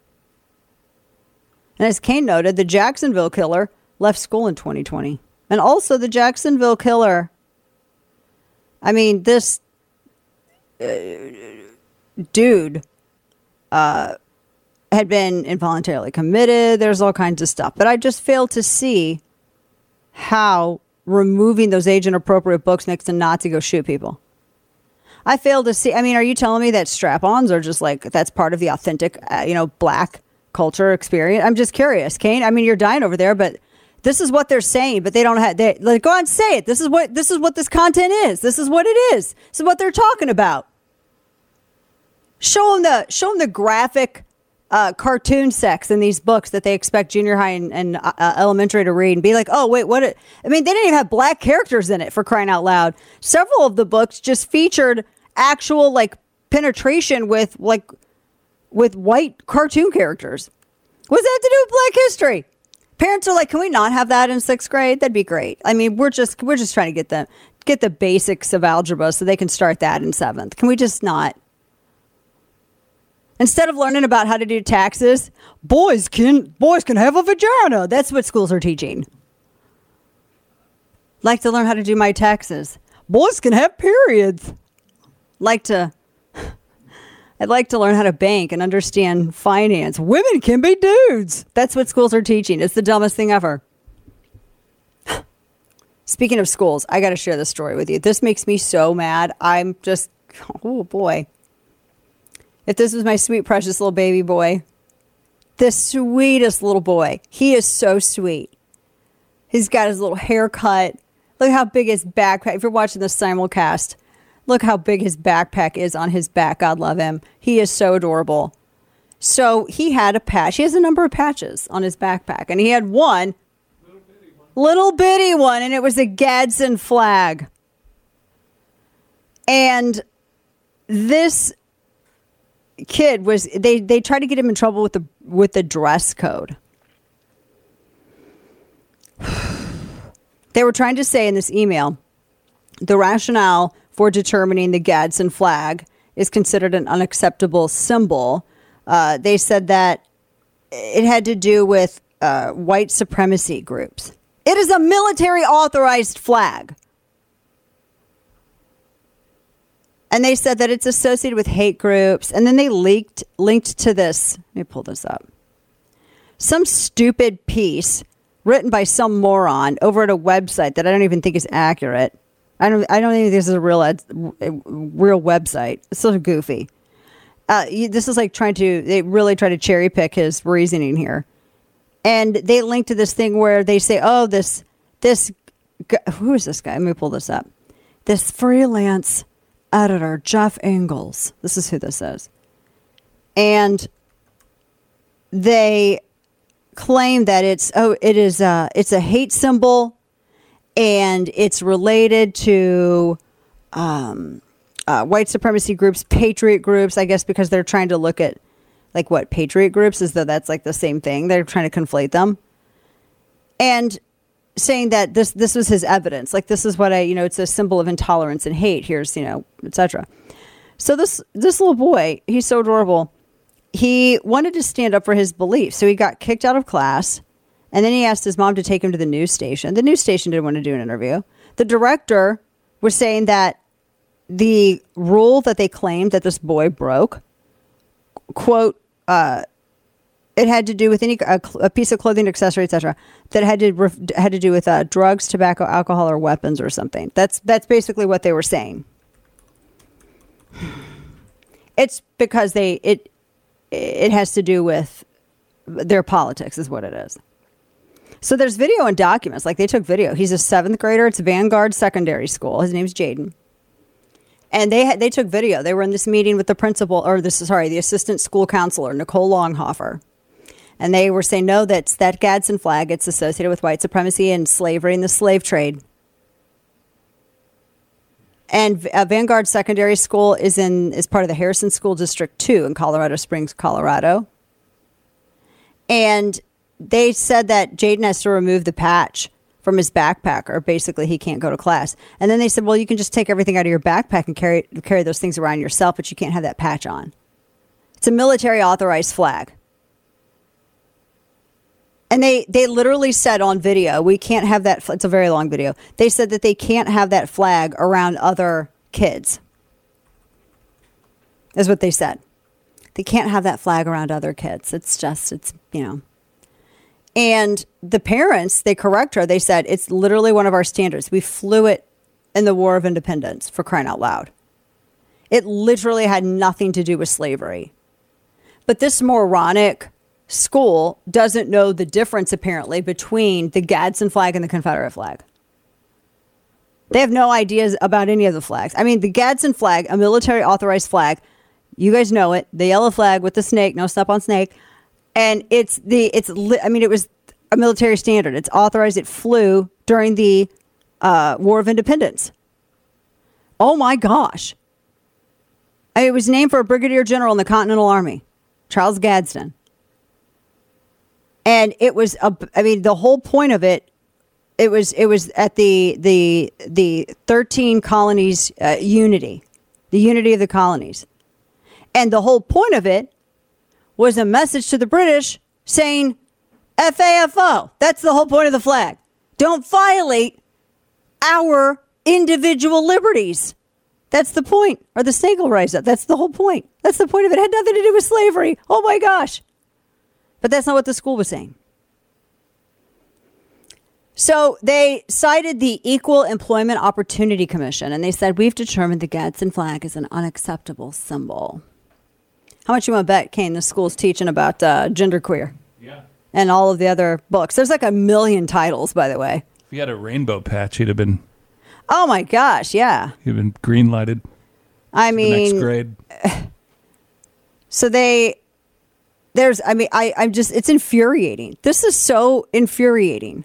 And as Kane noted, the Jacksonville killer left school in twenty twenty. And also the Jacksonville killer, I mean, this uh, dude uh, had been involuntarily committed. There's all kinds of stuff. But I just failed to see how removing those age-inappropriate books makes a Nazi go shoot people. I failed to see. I mean, are you telling me that strap-ons are just like, that's part of the authentic, uh, you know, black culture experience? I'm just curious, Kane. I mean, you're dying over there, but this is what they're saying, but they don't have, they like, go on and say it. This is what, this is what this content is. This is what it is. This is what they're talking about. Show them the, show them the graphic uh, cartoon sex in these books that they expect junior high and, and uh, elementary to read and be like, oh, wait, what? It, I mean, they didn't even have black characters in it, for crying out loud. Several of the books just featured actual like penetration with like, with white cartoon characters. What does that have to do with black history? Parents are like, can we not have that in sixth grade? That'd be great. I mean, we're just we're just trying to get the get the basics of algebra so they can start that in seventh. Can we just not? Instead of learning about how to do taxes, boys can boys can have a vagina. That's what schools are teaching. Like to learn how to do my taxes. Boys can have periods. Like to I'd like to learn how to bank and understand finance. Women can be dudes. That's what schools are teaching. It's the dumbest thing ever. Speaking of schools, I got to share this story with you. This makes me so mad. I'm just, oh boy. If this was my sweet, precious little baby boy, the sweetest little boy. He is so sweet. He's got his little haircut. Look how big his backpack. If you're watching the simulcast, look how big his backpack is on his back. God love him. He is so adorable. So he had a patch. He has a number of patches on his backpack. And he had one little bitty one, little bitty one and it was a Gadsden flag. And this kid was, they, they tried to get him in trouble with the, with the dress code. They were trying to say in this email, the rationale for determining the Gadsden flag is considered an unacceptable symbol. Uh, they said that it had to do with uh, white supremacy groups. It is a military authorized flag. And they said that it's associated with hate groups. And then they leaked, linked to this. Let me pull this up. Some stupid piece written by some moron over at a website that I don't even think is accurate. I don't. I don't think this is a real, a real website. It's so goofy. Uh, this is like trying to. They really try to cherry pick his reasoning here, and they link to this thing where they say, "Oh, this, this, who is this guy?" Let me pull this up. This freelance editor, Jeff Ingalls. This is who this is, and they claim that it's oh, it is uh, it's a hate symbol. And it's related to um, uh, white supremacy groups, patriot groups, I guess, because they're trying to look at, like, what, patriot groups, as though that's, like, the same thing. They're trying to conflate them. And saying that this this was his evidence. Like, this is what I, you know, it's a symbol of intolerance and hate. Here's, you know, et cetera. So this, this little boy, he's so adorable. He wanted to stand up for his beliefs. So he got kicked out of class. And then he asked his mom to take him to the news station. The news station didn't want to do an interview. The director was saying that the rule that they claimed that this boy broke, quote, uh, it had to do with any a, a piece of clothing, accessory, et cetera, that had to ref, had to do with uh, drugs, tobacco, alcohol, or weapons or something. That's that's basically what they were saying. It's because they it it has to do with their politics, is what it is. So there's video and documents. Like, they took video. He's a seventh grader. It's Vanguard Secondary School. His name's Jaden. And they had, they took video. They were in this meeting with the principal, or this sorry, the assistant school counselor, Nicole Longhofer. And they were saying, no, that's that Gadsden flag. It's associated with white supremacy and slavery and the slave trade. and uh, Vanguard Secondary School is in is part of the Harrison School District two in Colorado Springs, Colorado. And they said that Jaden has to remove the patch from his backpack, or basically he can't go to class. And then they said, well, you can just take everything out of your backpack and carry carry those things around yourself, but you can't have that patch on. It's a military authorized flag. And they, they literally said on video, we can't have that. It's a very long video. They said that they can't have that flag around other kids. Is what they said. They can't have that flag around other kids. It's just, it's, you know. And the parents, they correct her. They said, it's literally one of our standards. We flew it in the War of Independence, for crying out loud. It literally had nothing to do with slavery. But this moronic school doesn't know the difference, apparently, between the Gadsden flag and the Confederate flag. They have no ideas about any of the flags. I mean, the Gadsden flag, a military authorized flag, you guys know it, the yellow flag with the snake, no step on snake. And it's the, it's, I mean, it was a military standard. It's authorized. It flew during the uh, War of Independence. Oh my gosh. I mean, it was named for a brigadier general in the Continental Army, Charles Gadsden. And it was, a, I mean, the whole point of it, it was, it was at the, the, the thirteen colonies uh, unity, the unity of the colonies. And the whole point of it was a message to the British saying, F A F O. That's the whole point of the flag. Don't violate our individual liberties. That's the point. Or the snake will rise up. That's the whole point. That's the point of it. It had nothing to do with slavery. Oh my gosh. But that's not what the school was saying. So they cited the Equal Employment Opportunity Commission, and they said, we've determined the Gadsden flag is an unacceptable symbol. How much you want to bet, Kane, the school's teaching about uh, genderqueer? Yeah. And all of the other books. There's like a million titles, by the way. If he had a rainbow patch, he'd have been... Oh, my gosh, yeah. He'd have been green-lighted. I mean... Next grade. So they... There's... I mean, I, I'm just... It's infuriating. This is so infuriating.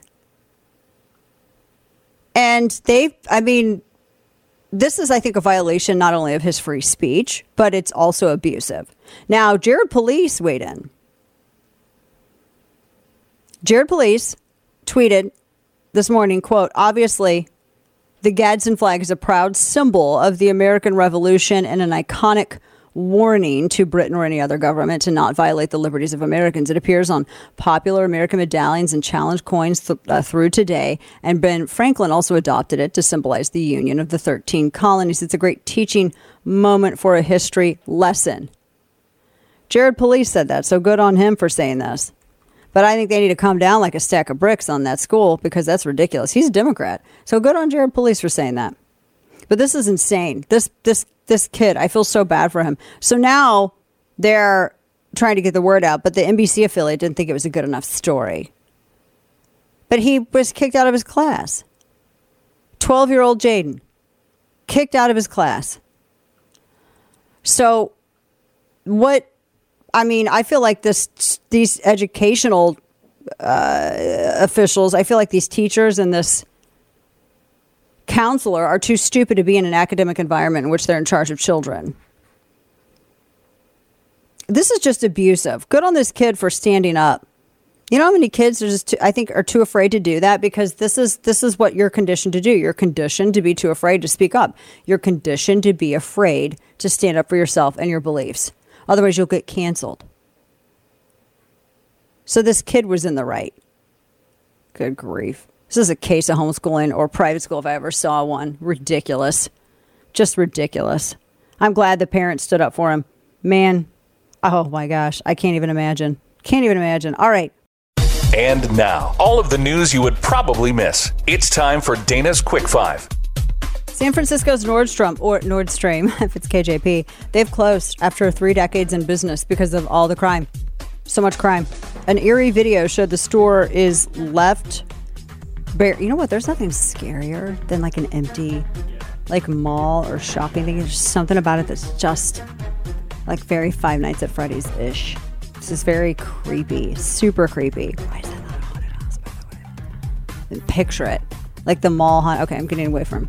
And they... I mean... This is, I think, a violation not only of his free speech, but it's also abusive. Now, Jared Police weighed in. Jared Police tweeted this morning, quote, obviously, the Gadsden flag is a proud symbol of the American Revolution and an iconic warning to Britain or any other government to not violate the liberties of Americans. It appears on popular American medallions and challenge coins th- uh, through today. And Ben Franklin also adopted it to symbolize the union of the thirteen colonies. It's a great teaching moment for a history lesson. Jared Police said that, so good on him for saying this. But I think they need to come down like a stack of bricks on that school because that's ridiculous. He's a Democrat. So good on Jared Police for saying that. But this is insane. This this this kid, I feel so bad for him. So now they're trying to get the word out, but the N B C affiliate didn't think it was a good enough story. But he was kicked out of his class. twelve-year-old Jaden, kicked out of his class. So what, I mean, I feel like this these educational uh, officials, I feel like these teachers and this counselor are too stupid to be in an academic environment in which they're in charge of children. This is just abusive. Good on this kid for standing up. You know how many kids are just, too, I think, are too afraid to do that because this is this is what you're conditioned to do. You're conditioned to be too afraid to speak up. You're conditioned to be afraid to stand up for yourself and your beliefs. Otherwise, you'll get canceled. So this kid was in the right. Good grief. This is a case of homeschooling or private school if I ever saw one. Ridiculous. Just ridiculous. I'm glad the parents stood up for him. Man, oh my gosh. I can't even imagine. Can't even imagine. All right. And now, all of the news you would probably miss. It's time for Dana's Quick Five. San Francisco's Nordstrom, or Nordstrom, if it's K J P, they've closed after three decades in business because of all the crime. So much crime. An eerie video showed the store is left bare. You know what? There's nothing scarier than like an empty like mall or shopping thing. There's just something about it that's just like very Five Nights at Freddy's-ish. This is very creepy. Super creepy. Why is that not a haunted house, by the way? And picture it. Like the mall hunt. Okay, I'm getting away from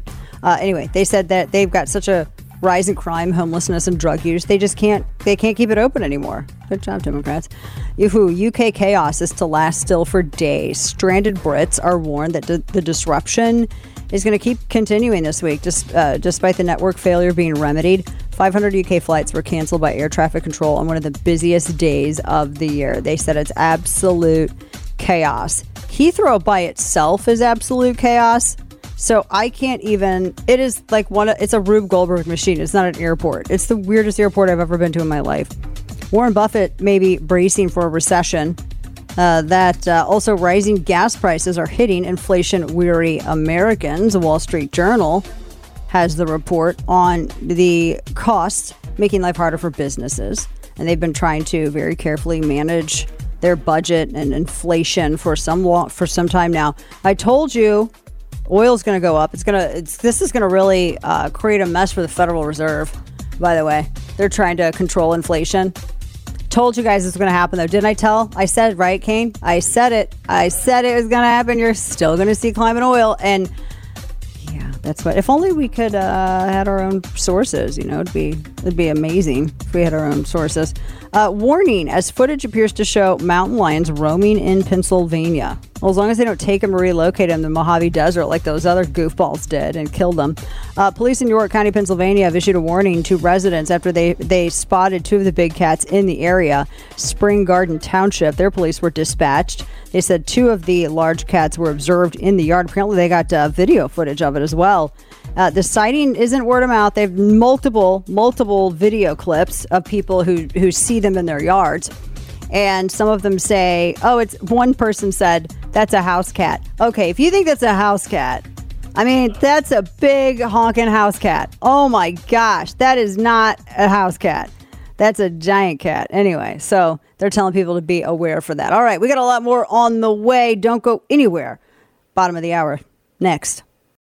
Uh, anyway, they said that they've got such a rise in crime, homelessness, and drug use. They just can't. They can't keep it open anymore. Good job, Democrats. Yoo-hoo, U K chaos is to last still for days. Stranded Brits are warned that d- the disruption is going to keep continuing this week, just, uh, despite the network failure being remedied. five hundred U K flights were canceled by air traffic control on one of the busiest days of the year. They said it's absolute chaos. Heathrow by itself is absolute chaos. So I can't even, it is like one, it's a Rube Goldberg machine. It's not an airport. It's the weirdest airport I've ever been to in my life. Warren Buffett may be bracing for a recession. Uh, that uh, also rising gas prices are hitting inflation-weary Americans. The Wall Street Journal has the report on the costs, making life harder for businesses. And they've been trying to very carefully manage their budget and inflation for some for some time now. I told you oil's going to go up. It's going to. It's this is going to really uh, create a mess for the Federal Reserve. By the way, they're trying to control inflation. Told you guys it's going to happen, though. Didn't I tell? I said, right, Kane? I said it. I said it was going to happen. You're still going to see climate oil. And yeah, that's what. If only we could uh, had our own sources, you know, it'd be it'd be amazing if we had our own sources. Uh, warning, as footage appears to show mountain lions roaming in Pennsylvania. Well, as long as they don't take them or relocate them to the Mojave Desert like those other goofballs did and killed them. Uh, police in York County, Pennsylvania have issued a warning to residents after they, they spotted two of the big cats in the area. Spring Garden Township, their police were dispatched. They said two of the large cats were observed in the yard. Apparently they got uh, video footage of it as well. Uh, the sighting isn't word of mouth. They have multiple, multiple video clips of people who, who see them in their yards. And some of them say, oh, it's one person said, that's a house cat. Okay, if you think that's a house cat, I mean, that's a big honking house cat. Oh my gosh, that is not a house cat. That's a giant cat. Anyway, so they're telling people to be aware for that. All right, we got a lot more on the way. Don't go anywhere. Bottom of the hour. Next.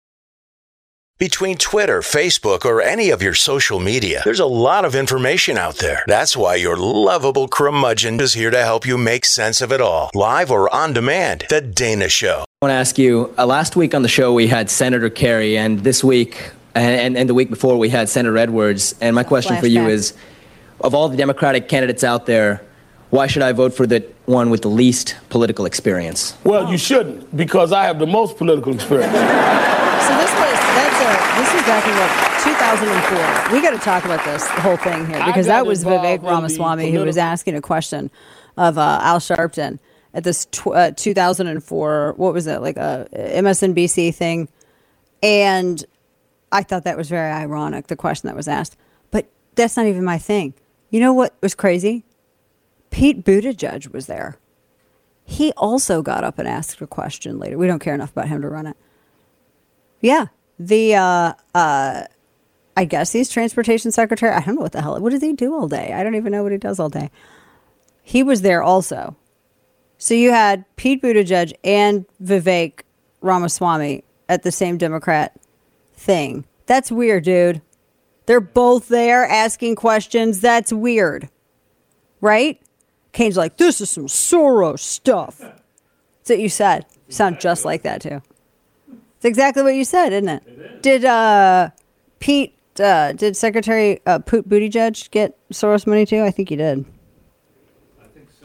Between Twitter, Facebook, or any of your social media, there's a lot of information out there. That's why your lovable curmudgeon is here to help you make sense of it all. Live or on demand, The Dana Show. I want to ask you, uh, last week on the show we had Senator Kerry, and this week, and, and, and the week before we had Senator Edwards. And my question Flashback. for you is, of all the Democratic candidates out there, why should I vote for the one with the least political experience? Well, you shouldn't, because I have the most political experience. So this was, that's a, this is back in what, two thousand four. We got to talk about this, the whole thing here, because that was Vivek Ramaswamy who was asking a question of uh, Al Sharpton at this tw- uh, two thousand four, what was it, like a M S N B C thing. And I thought that was very ironic, the question that was asked. But that's not even my thing. You know what was crazy? Pete Buttigieg was there. He also got up and asked a question later. We don't care enough about him to run it. Yeah. The, uh, uh, I guess he's transportation secretary. I don't know what the hell. What does he do all day? I don't even know what he does all day. He was there also. So you had Pete Buttigieg and Vivek Ramaswamy at the same Democrat thing. That's weird, dude. They're both there asking questions. That's weird. Right? Kane's like, this is some Soros stuff. That's what you said. You sound just like that, too. It's exactly what you said, isn't it? it is. Did uh, Pete, uh, did Secretary uh, Pete Buttigieg get Soros money, too? I think he did. I think so.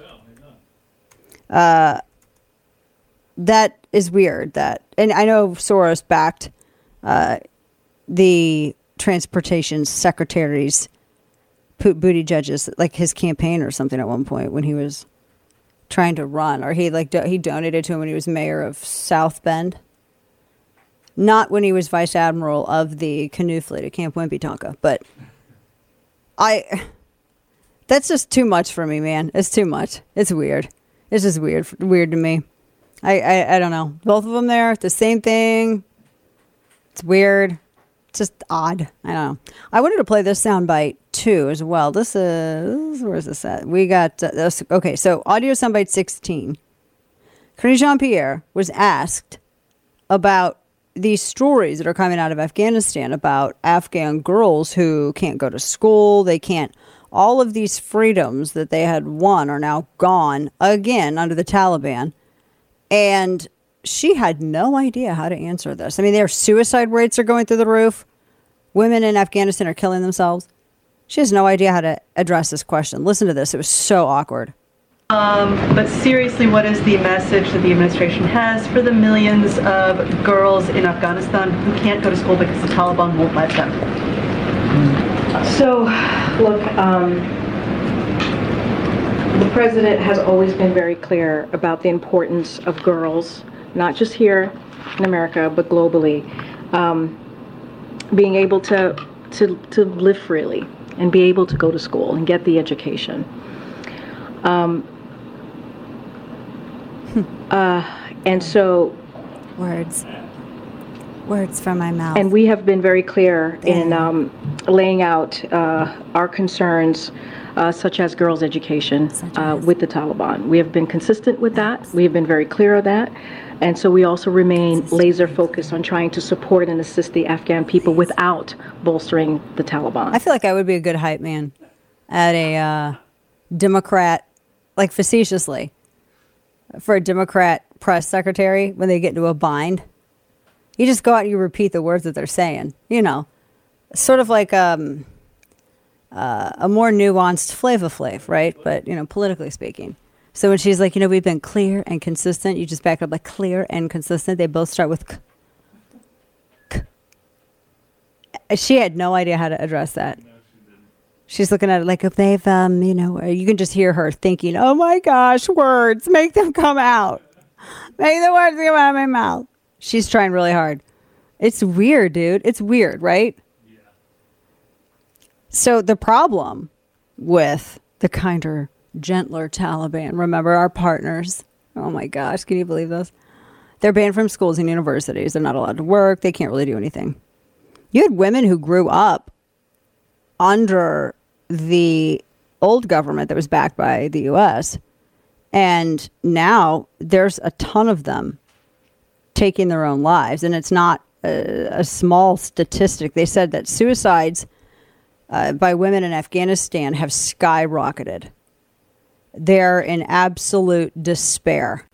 Uh, that is weird. That, and I know Soros backed uh, the transportation secretary's Pete Buttigieg's, like his campaign or something at one point when he was trying to run, or he like do, he donated to him when he was mayor of South Bend. Not when he was vice admiral of the canoe fleet at Camp Wimpy Tonka, but I. That's just too much for me, man. It's too much. It's weird. It's just weird, weird to me. I, I, I don't know. Both of them there, the same thing. It's weird. It's just odd. I don't know. I wanted to play this soundbite too as well. This is, where is this at? We got uh, this. Okay, so audio soundbite sixteen. Karine Jean-Pierre was asked about these stories that are coming out of Afghanistan about Afghan girls who can't go to school. They can't. All of these freedoms that they had won are now gone again under the Taliban. And she had no idea how to answer this. I mean, their suicide rates are going through the roof. Women in Afghanistan are killing themselves. She has no idea how to address this question. Listen to this. It was so awkward. Um, but seriously, what is the message that the administration has for the millions of girls in Afghanistan who can't go to school because the Taliban won't let them? So, look, um, the president has always been very clear about the importance of girls, not just here in America, but globally, um, being able to, to, to live freely and be able to go to school and get the education. Um, uh, and so... Words. Words from my mouth. And we have been very clear in um, laying out uh, our concerns, uh, such as girls' education, uh, with the Taliban. We have been consistent with that. We have been very clear of that. And so we also remain laser focused on trying to support and assist the Afghan people without bolstering the Taliban. I feel like I would be a good hype man at a uh, Democrat, like facetiously, for a Democrat press secretary when they get into a bind. You just go out and you repeat the words that they're saying, you know, sort of like um, uh, a more nuanced Flava Flav, right? But, you know, politically speaking. So when she's like, you know, we've been clear and consistent, you just back up like clear and consistent. They both start with k. K. She had no idea how to address that. No, she didn't. She's looking at it like if they've, um, you know, you can just hear her thinking, oh my gosh, words, make them come out. Make the words come out of my mouth. She's trying really hard. It's weird, dude. It's weird, right? Yeah. So the problem with the kinder, gentler Taliban, remember our partners. Oh my gosh, can you believe this? They're banned from schools and universities. They're not allowed to work. They can't really do anything. You had women who grew up under the old government that was backed by the U S, and now there's a ton of them taking their own lives. And it's not a, a small statistic. They said that suicides uh, by women in Afghanistan have skyrocketed. They're in absolute despair.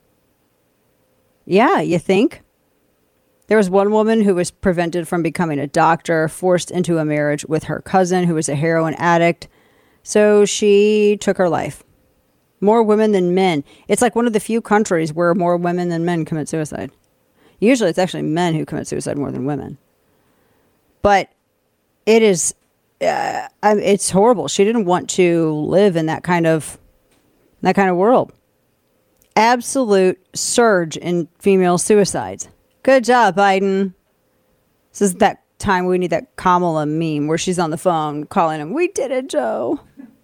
Yeah, you think? There was one woman who was prevented from becoming a doctor, forced into a marriage with her cousin, who was a heroin addict. So she took her life. More women than men. It's like one of the few countries where more women than men commit suicide. Usually it's actually men who commit suicide more than women. But it is, uh, it's horrible. She didn't want to live in that kind of, that kind of world. Absolute surge in female suicides. Good job, Biden. This is that time we need that Kamala meme where she's on the phone calling him, we did it, Joe.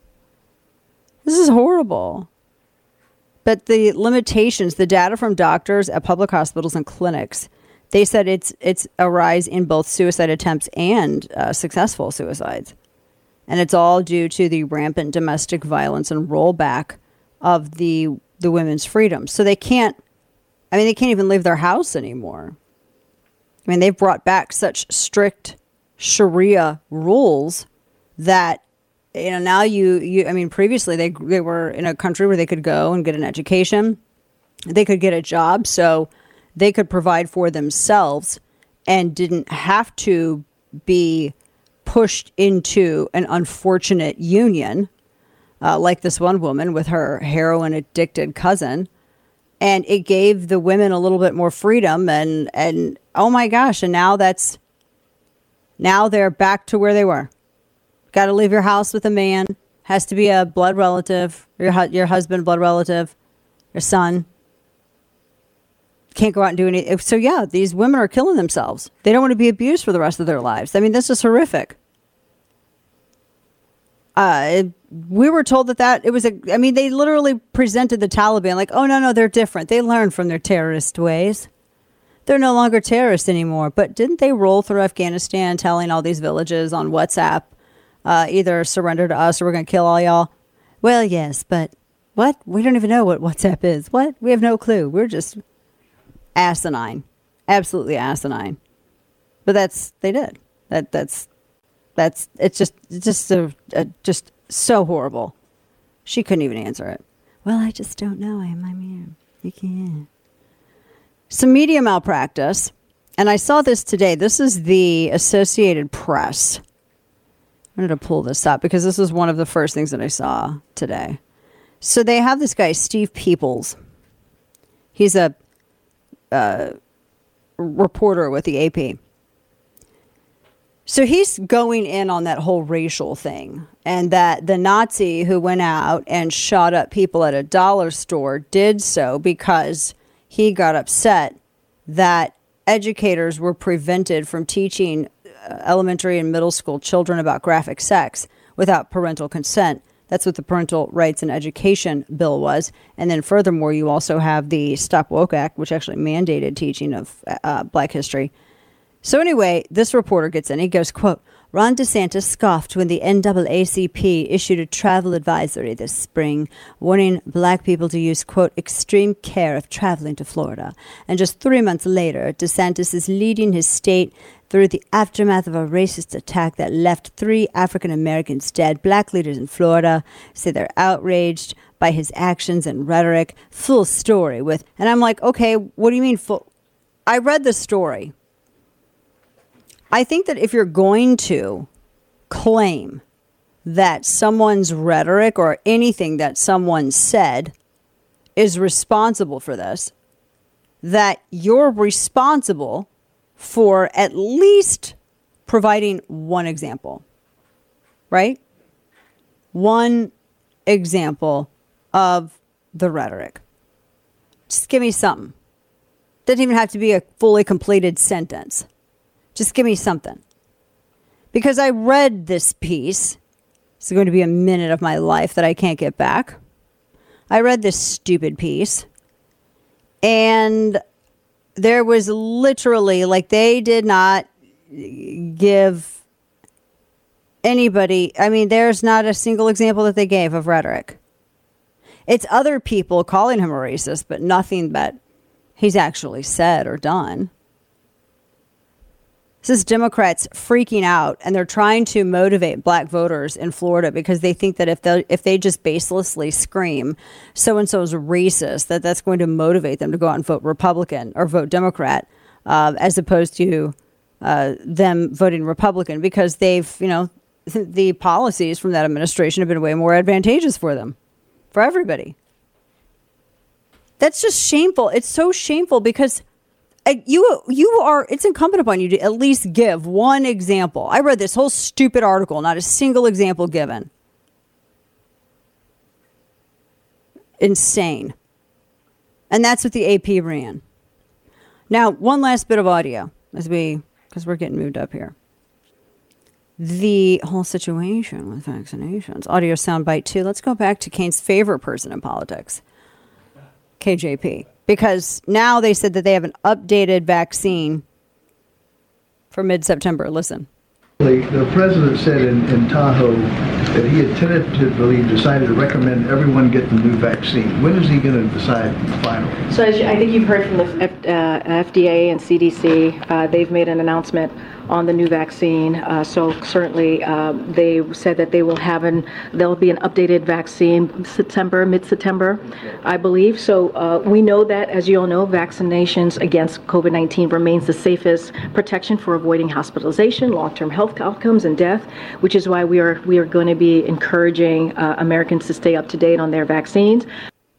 This is horrible. But the limitations, the data from doctors at public hospitals and clinics, they said it's it's a rise in both suicide attempts and uh, successful suicides. And it's all due to the rampant domestic violence and rollback of the the women's freedoms. So they can't, I mean, they can't even leave their house anymore. I mean, they've brought back such strict Sharia rules that, you know, now you, you I mean, previously they they were in a country where they could go and get an education. They could get a job, so they could provide for themselves and didn't have to be pushed into an unfortunate union, uh, like this one woman with her heroin-addicted cousin. And it gave the women a little bit more freedom, and, and oh my gosh, and now that's, now they're back to where they were. Got to leave your house with a man. Has to be a blood relative, your hu- your husband, blood relative, your son. Can't go out and do anything. So yeah, these women are killing themselves. They don't want to be abused for the rest of their lives. I mean, this is horrific. Uh, it, we were told that that it was a, I mean, they literally presented the Taliban like, oh no, no, they're different. They learned from their terrorist ways. They're no longer terrorists anymore. But didn't they roll through Afghanistan telling all these villages on WhatsApp, uh, either surrender to us or we're going to kill all y'all? Well, yes, but what? We don't even know what WhatsApp is. What? We have no clue. We're just asinine. Absolutely asinine. But that's, they did. That, that's, that's, it's just, it's just, a, a, just so horrible. She couldn't even answer it. Well, I just don't know. I, I mean, you can't. some media malpractice. And I saw this today. This is the Associated Press. I'm going to pull this up because this was one of the first things that I saw today. So they have this guy, Steve Peoples. He's a uh, reporter with the A P. So he's going in on that whole racial thing, and that the Nazi who went out and shot up people at a dollar store did so because he got upset that educators were prevented from teaching elementary and middle school children about graphic sex without parental consent. That's what the Parental Rights and Education Bill was. And then furthermore, you also have the Stop Woke Act, which actually mandated teaching of uh, Black history. So anyway, this reporter gets in. He goes, quote, Ron DeSantis scoffed when the N double A C P issued a travel advisory this spring, warning Black people to use, quote, extreme care if traveling to Florida. And just three months later, DeSantis is leading his state through the aftermath of a racist attack that left three African Americans dead. Black leaders in Florida say they're outraged by his actions and rhetoric. Full story with, and I'm like, okay, what do you mean full? I read the story. I think that if you're going to claim that someone's rhetoric or anything that someone said is responsible for this, that you're responsible for at least providing one example, right? One example of the rhetoric. Just give me something. Doesn't even have to be a fully completed sentence. Just give me something. Because I read this piece. It's going to be a minute of my life that I can't get back. I read this stupid piece. And there was literally, like, they did not give anybody, I mean, there's not a single example that they gave of rhetoric. It's other people calling him a racist, but nothing that he's actually said or done. This is Democrats freaking out, and they're trying to motivate Black voters in Florida because they think that if they if they just baselessly scream so and so is racist, that that's going to motivate them to go out and vote Republican or vote Democrat, uh, as opposed to uh, them voting Republican, because they've, you know, the policies from that administration have been way more advantageous for them, for everybody. That's just shameful. It's so shameful because You you are, it's incumbent upon you to at least give one example. I read this whole stupid article, not a single example given. Insane. And that's what the A P ran. Now, one last bit of audio as we, because we're getting moved up here. The whole situation with vaccinations. Audio soundbite two. Let's go back to Kane's favorite person in politics, K J P. Because now they said that they have an updated vaccine for mid-September. Listen. The president said in, in Tahoe that he had tentatively decided to recommend everyone get the new vaccine. When is he going to decide finally? So as you, I think you've heard from the F, uh, F D A and C D C, uh, they've made an announcement on the new vaccine. Uh, so certainly uh, they said that they will have an, there'll be an updated vaccine September, mid-September, I believe. So uh, we know that, as you all know, vaccinations against COVID nineteen remains the safest protection for avoiding hospitalization, long-term health outcomes, and death, which is why we are we are going to be encouraging uh, Americans to stay up to date on their vaccines.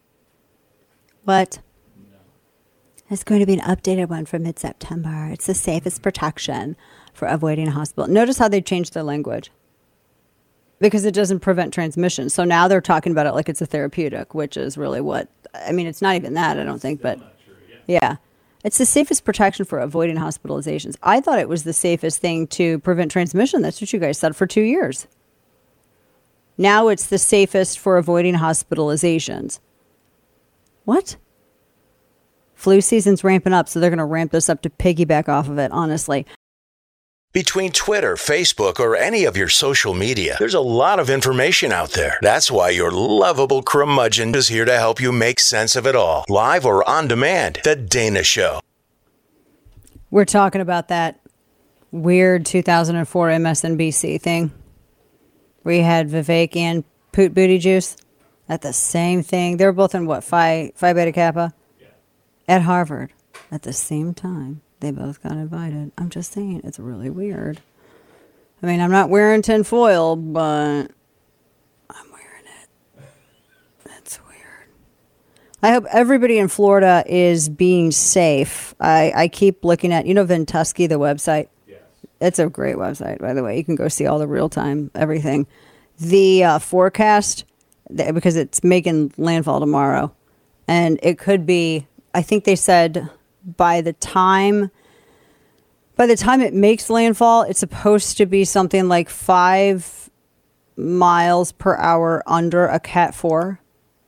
What? It's going to be an updated one for mid-September. It's the safest protection for avoiding hospital. Notice how they changed their language. Because it doesn't prevent transmission. So now they're talking about it like it's a therapeutic, which is really what, I mean, it's not even that, I don't think, but yeah. It's the safest protection for avoiding hospitalizations. I thought it was the safest thing to prevent transmission. That's what you guys said for two years. Now it's the safest for avoiding hospitalizations. What? Flu season's ramping up, so they're going to ramp this up to piggyback off of it, honestly. Between Twitter, Facebook, or any of your social media, there's a lot of information out there. That's why your lovable curmudgeon is here to help you make sense of it all. Live or on demand, The Dana Show. We're talking about that weird two thousand four M S N B C thing. We had Vivek and Poot Booty Juice at the same thing. They were both in what, Phi, Phi Beta Kappa? Yeah. At Harvard. at the same time. They both got invited. I'm just saying, it's really weird. I mean, I'm not wearing tinfoil, but I'm wearing it. That's weird. I hope everybody in Florida is being safe. I, I keep looking at, you know, Ventusky, the website? Yes. It's a great website, by the way. You can go see all the real-time everything. The uh, forecast, because it's making landfall tomorrow, and it could be, I think they said by the time... By the time it makes landfall, it's supposed to be something like five miles per hour under a Cat four.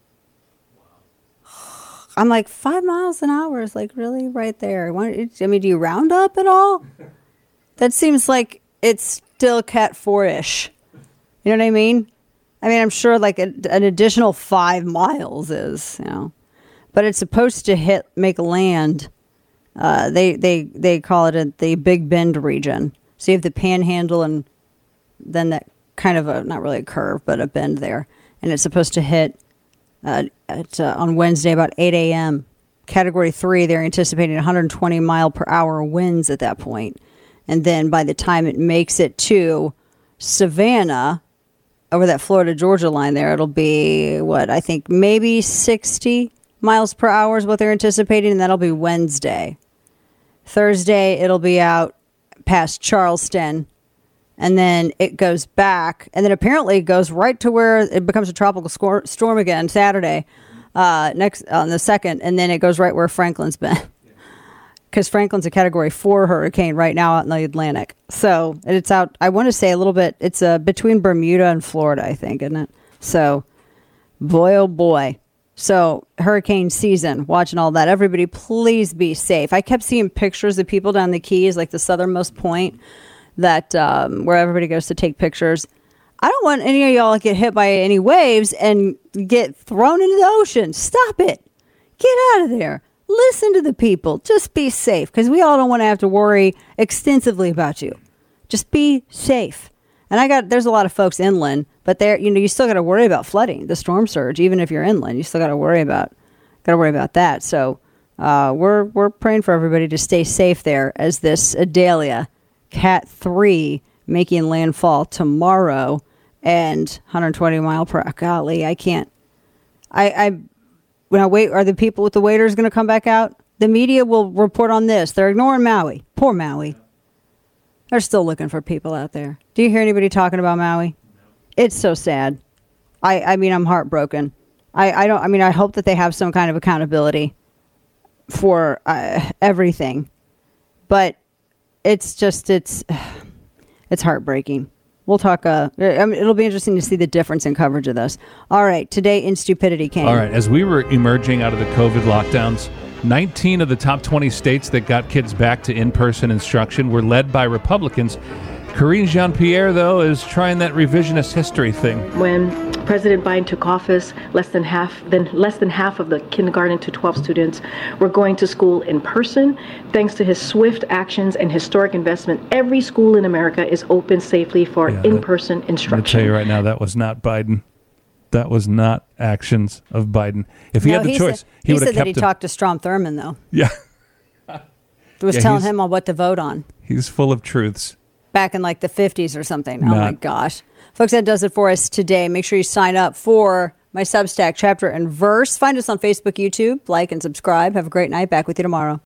I'm like, five miles an hour is like really right there. I mean, do you round up at all? That seems like it's still Cat four-ish. You know what I mean? I mean, I'm sure like a, an additional five miles is, you know. But it's supposed to hit, make land. Uh, they, they, they call it a, the Big Bend region. So you have the Panhandle and then that kind of a, not really a curve, but a bend there. And it's supposed to hit uh, at, uh, on Wednesday about eight a.m. Category three, they're anticipating one hundred twenty mile per hour winds at that point. And then by the time it makes it to Savannah, over that Florida-Georgia line there, it'll be, what, I think maybe sixty miles per hour is what they're anticipating, and that'll be Wednesday. Thursday, it'll be out past Charleston, and then it goes back, and then apparently it goes right to where it becomes a tropical scor- storm again Saturday, uh, next on the second, and then it goes right where Franklin's been. Because Franklin's a Category four hurricane right now out in the Atlantic. So and it's out, I want to say a little bit, it's uh, between Bermuda and Florida, I think, isn't it? So, boy, oh boy. So, hurricane season, watching all that. Everybody, please be safe. I kept seeing pictures of people down the Keys, like the southernmost point, that um, where everybody goes to take pictures. I don't want any of y'all to get hit by any waves and get thrown into the ocean. Stop it. Get out of there. Listen to the people. Just be safe, because we all don't want to have to worry extensively about you. Just be safe. And I got, there's a lot of folks inland, but there, you know, you still got to worry about flooding, the storm surge. Even if you're inland, you still got to worry about, got to worry about that. So uh, we're we're praying for everybody to stay safe there as this Idalia Cat three making landfall tomorrow and one hundred twenty mile per hour. Golly, I can't. I I when I wait, are the people with the waiters going to come back out? The media will report on this. They're ignoring Maui. Poor Maui. They're still looking for people out there. Do you hear anybody talking about Maui? It's so sad. I, I mean, I'm heartbroken. I, I don't. I mean, I hope that they have some kind of accountability for uh, everything. But it's just it's it's heartbreaking. We'll talk. Uh, I mean, it'll be interesting to see the difference in coverage of this. All right, today in stupidity, Kane. All right, as we were emerging out of the COVID lockdowns, nineteen of the top twenty states that got kids back to in-person instruction were led by Republicans. Karine Jean-Pierre, though, is trying that revisionist history thing. When President Biden took office, less than half, then less than half of the kindergarten to twelve students were going to school in person. Thanks to his swift actions and historic investment, every school in America is open safely for yeah, in-person that, instruction. I'm going to tell you right now, that was not Biden. That was not actions of Biden. If he no, had the he choice, said, he, he would have said kept that he him. talked to Strom Thurmond, though. Yeah. He was yeah, telling him on what to vote on. He's full of truths. Back in like the fifties or something. Not. Oh my gosh. Folks, that does it for us today. Make sure you sign up for my Substack, Chapter and Verse. Find us on Facebook, YouTube. Like and subscribe. Have a great night. Back with you tomorrow.